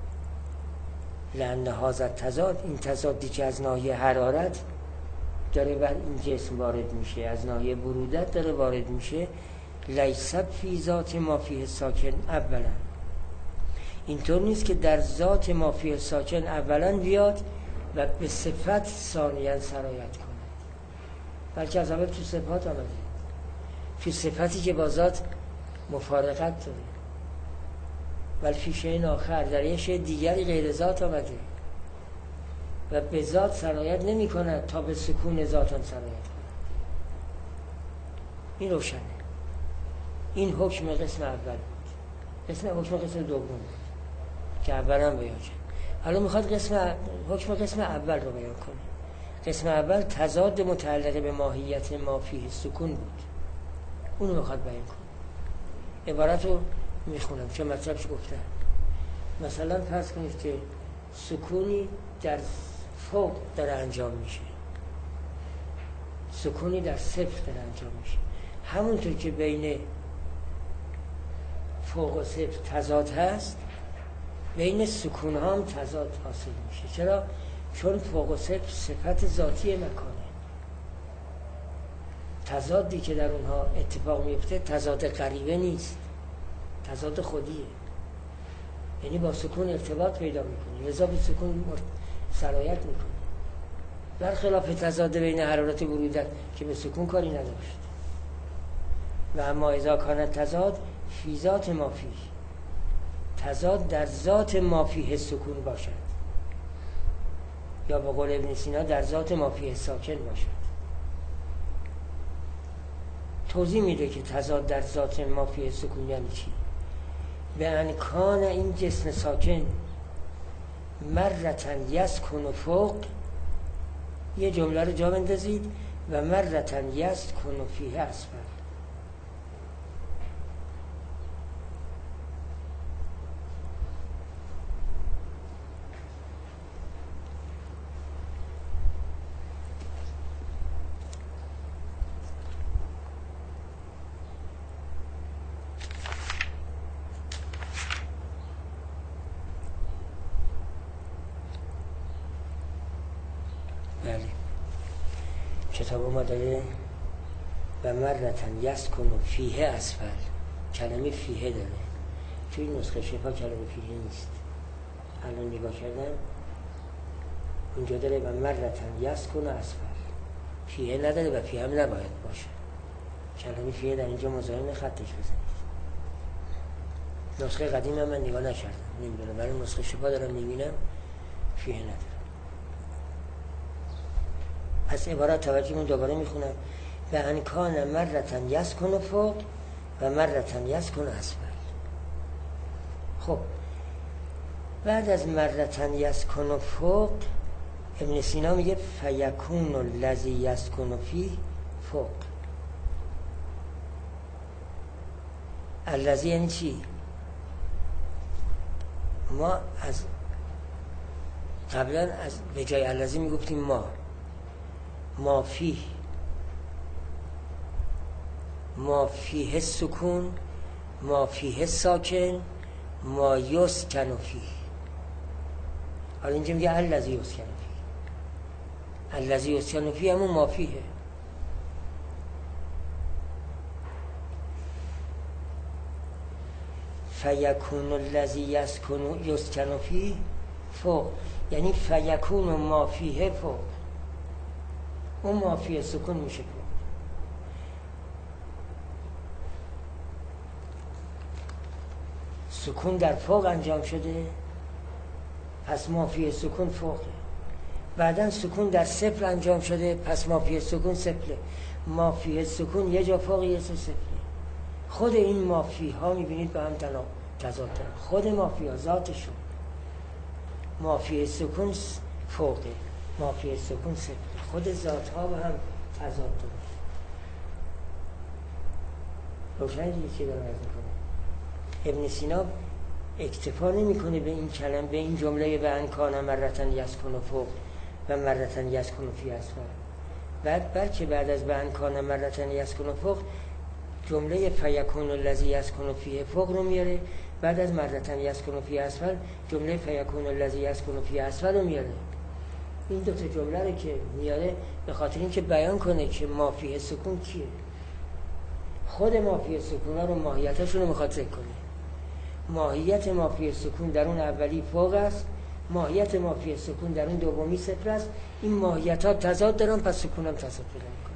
لأن هذا التضاد، این تضادی که از ناحیه حرارت داره بر این جسم وارد میشه، از ناحیه برودت داره وارد میشه، لیس فی ذات ما فیه ساکن اولا. اینطور نیست که در ذات ما فیه ساکن اولا بیاد و به صفت ثانیا سرایت کنه، بلکه از اول تو صفات آمده، تو صفتی که با ذات مفارقت داره، ولی فی شیء آخر در یه شیء دیگری غیر ذات آمده و به ذات سرایت نمی کند تا به سکون ذات هم سرایت کند. این روشنه. این حکم قسم اول بود، حکم قسم دوم بود که اول هم بیان شد. حالا میخواد حکم قسم اول رو بیان کنه. قسم اول تضاد متعلق به ماهیت ما فیه سکون بود، اونو میخواد بیان کنه. عبارت رو میخونم چه مطلبش گفتم. مثلا فرض کنید که سکونی در فوق داره انجام میشه، سکونی در صفر داره انجام میشه. همونطور که بین فوق و صفر تضاد هست، بین سکون ها هم تضاد حاصل میشه. چرا؟ چون فوق و صفر صفت ذاتی مکانه. تضادی که در اونها اتفاق میفته تضاد غریبه نیست، تضاد خودیه. یعنی با سکون ارتباط پیدا میکنه، لذا به سکون سرایت میکنه، برخلاف تضاد بین حرارت ورودت که به سکون کاری نداشت. و اما اذا کان تضاد فی ذات ما فیه، تضاد در ذات ما فیه سکون باشد، یا به قول ابن سینا در ذات ما فیه ساکن باشد. توضیح میده که تضاد در ذات ما فیه سکون یعنی چی. به انکان این جسم ساکن مرتن یسکن فوق، یه جمله رو جا بندازید، و مرتن یسکن فیه اسفل. بله، کتاب ما داره و مرتن یسکن فیه اسفل، کلمه فیه داره. توی نسخه شفا کلمه فیه نیست. الان نگاه کردم اونجا داره و مرتن یسکن اسفل، فیه نداره و فیه هم نباید باشه. کلمه فیه در اینجا مزاحم خطش بزنید. نسخه قدیم هم من نگاه نکردم، نمیدونم، برای نسخه شفا دارم میبینم فیه نداره. پس عبارت توجهمون دوباره میخونم. به انکان مرتن یسکن فوق و مرتن یسکن اسفل. خب بعد از مرتن یسکن فوق ابن سینا میگه فیکون الذی یسکن فیه فوق. الذی یعنی چی؟ ما از قبلا از به جای الذی میگفتیم ما فیه سکون، ما فیه ساکن، ما یسکن فیه. حالا اینجا میگه الذی یسکن فیه، الذی یسکن فیه همون ما فیه. فیکون الذی یسکن فیه فوق، یعنی فیکون ما فیه فوق، اون ما فیه سکون میشه فوق. سکون در فوق انجام شده، پس ما فیه سکون فوقه. بعدن سکون در صفر انجام شده، پس ما فیه سکون صفره. ما فیه سکون یه جا فوق یه جا صفره. خود این ما فیه ها میبینید به هم تضاد دارن. خود ما فیه ها ذاتشون ما فیه سکون فوقه، ما فیه سکون صفره. خود ذات ها به هم تضاد دارن. روشن دیگه چی دارم از میکنه. ابن سینا اکتفا نمیکنه به این کلمه، به این جمله به انکان مرتن یسکن فوق و مرتن یسکن فی اسفل. بلکه بعد از به انکان مرتن یسکن فوق جمله فیکون الذی یسکن فیه فوق رو میاره. بعد از مرتن یسکن فی اسفل جمله فیکون الذی یسکن فی اسفل رو میاره. این دو تا جمله رو که میاره به خاطر اینکه بیان کنه که ما فیه سکون کیه. خود ما فیه سکون ها رو ماهیتشون رو میخواد ذکر کنه. ماهیت ما فیه سکون در اون اولی فوق است، ماهیت ما فیه سکون در اون دومی صفر است. این ماهیت ها تضاد دارن، پس سکون هم تضاد پیدا میکنه.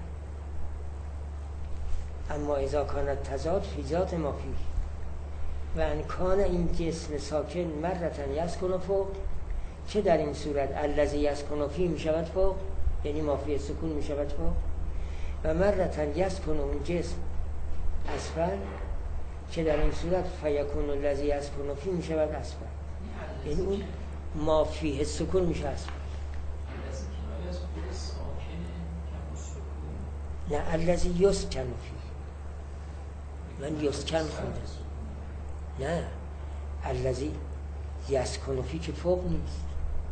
اما اذا کانت تضاد فی ذات ما فیه و انکان این جسم ساکن مرتن یسکن فوق، که در این صورت الذی یسکن فیه میشود فوق، یعنی ما فیه سکون میشود فوق، و مرتن یسکن اون جسم اسفل، که در این صورت فیکون الذی یسکن فیه میشود اسفل، یعنی اون ما فیه سکون میشه اسفل. نه الذی یسکن فیه. من یسکن خوندم. نه الذی یسکن فیه که فوق نیست.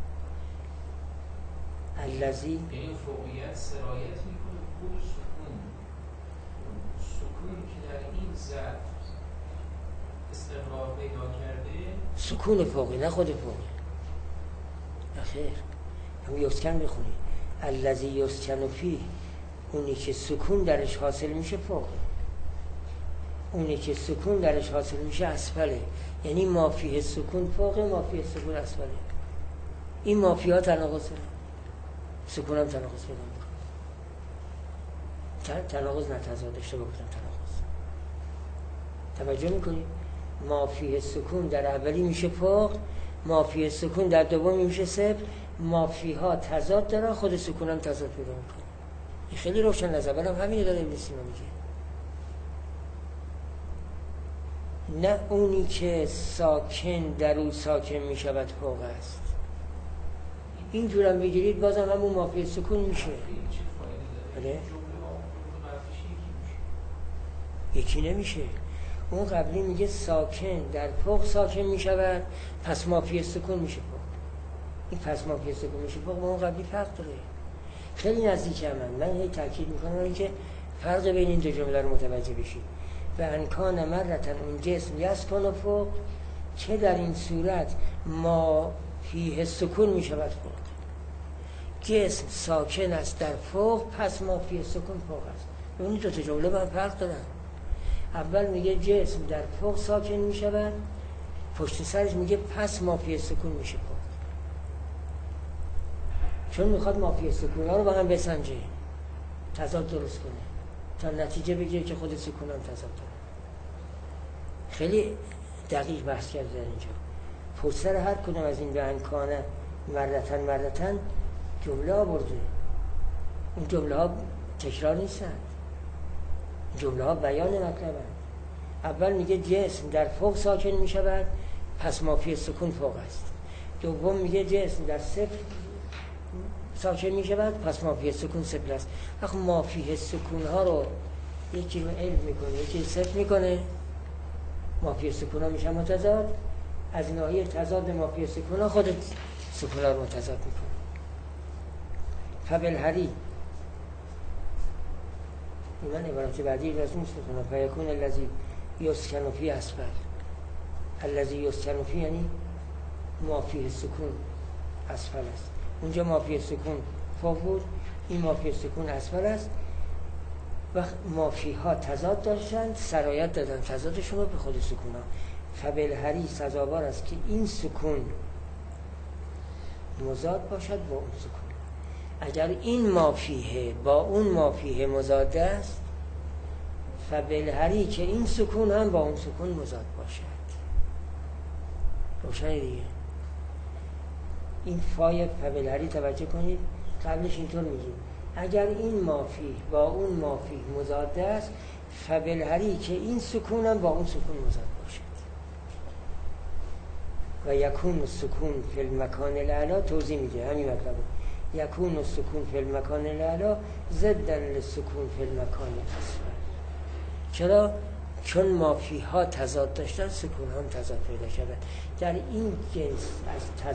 الذی این فوقیت سرایت میکنه خود سکون. سکون که در این ظرف استقرار پیدا کرده سکون فوقی، نه خود فوقی. نخیر، هم یسکن بخونی الذی یسکن فیه، اونی که سکون درش حاصل میشه فوقه، اونی که سکون درش حاصل میشه اسفله. یعنی ما فیه سکون فوقه، ما فیه سکون اسفله. این ما فیها تناقض داره، سکون هم تناقض پیدا میکنه. تناقض نه تضاد، اشتباه گفتم تناقض. توجه میکنی؟ ما فیه سکون در اولی میشه فوق، ما فیه سکون در دومی میشه صفر. ما فیها تضاد داره، خود سکون هم تضاد پیدا میکنه. این خیلی روشن نظر، برم همینه داره ابن سینا میگه. نه اونی که ساکن در او ساکن میشود فوق است. اینجور هم بگیرید بازم همون ما فیه سکون میشه. بله؟ یکی نمیشه. اون قبلی میگه ساکن در فوق ساکن میشود، پس ما فیه سکون میشه فوق. این پس ما فیه سکون میشه فوق با اون قبلی فرق داره. خیلی نزدیک من هی تاکید میکنم اینکه فرق بین این دو جمله رو متوجه بشید. و انکان مرتن اون جسم یسکن فوق، که در این صورت ما فیه سکون میشود فوق. جسم ساکن است در فوق، پس ما فیه سکون فوق است. اون دو تا جمله با هم فرق دارن. اول میگه جسم در فوق ساکن میشود، پشت سرش میگه پس ما فیه سکون میشه فوق. چون میخواد ما فیه سکون ها رو با هم بسنجه، تضاد درست کنه تا نتیجه بگیره که خود سکون هم تضاد داره. خیلی دقیق بحث کرده در اینجا. پشت سر هر کدوم از این به انکانه مرتن جمله ها برده. این جمله ها تکرار نیستن، جمله ها بیان مطلب هست. اول میگه جسم در فوق ساکن میشود، پس ما فیه سکون فوق است. دوم میگه جسم در صفر ساکن میشود، پس ما فیه سکون صفر است. وقت ما فیه سکون ها رو یکی رو علم میکنه یکی صفر میکنه، ما فیه سکون ها میشه متضاد. از ناحیه تضاد ما فیه سکون ها خود سکون ها رو متضاد میکنه. فبالحری من عبارت بعدی راست نیست میکنم. فیکون الذی یسکن فیه اسفل. الذی یسکن فیه یعنی ما فیه سکون اسفل است. اونجا ما فیه سکون فوق بود، این ما فیه سکون اسفل است. وقت ما فیها تضاد داشتن، سرایت دادن تضادشون رو به خود سکون ها. فبالحری سزاوار است که این سکون مضاد باشد با اون سکون. اگر این ما فیه با اون ما فیه مضاد است، فبالحری که این سکون هم با اون سکون مضاد باشد. روشنه دیگه. این فای فبالحری توجه کنید، قبلش اینطور میگیم اگر این ما فیه با اون ما فیه مضاد است، فبالحری که این سکون هم با اون سکون مضاد باشد. و یکون السکون فی المکان الاعلی توضیح میده همین مطلب. یکون السکون فی المکان الاعلی ضدا للسکون فی المکان الاسفل. چرا؟ چون ما فیها تضاد داشتن، سکون هم تضاد پیدا شده. در این جنس از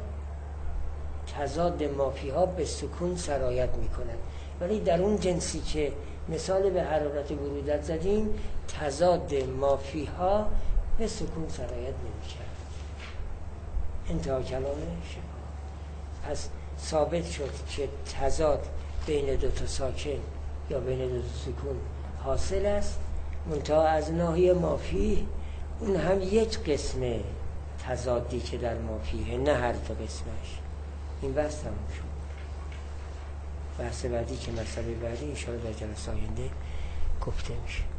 تضاد ما فیها به سکون سرایت میکنند، ولی در اون جنسی که مثال به حرارت برودت زدیم، تضاد ما فیها به سکون سرایت نمیکرد. انتها کلام شفا. پس ثابت شد که تضاد بین دو تا ساکن یا بین دو تا سکون حاصل است، منتها از ناحیه ما فیه اون هم یک قسم تضادی که در ما فیه، نه هر دو قسمش. این بحث تموم شد. بحث بعدی که مسئله بعدی انشاءالله در جلسه آینده گفته میشه.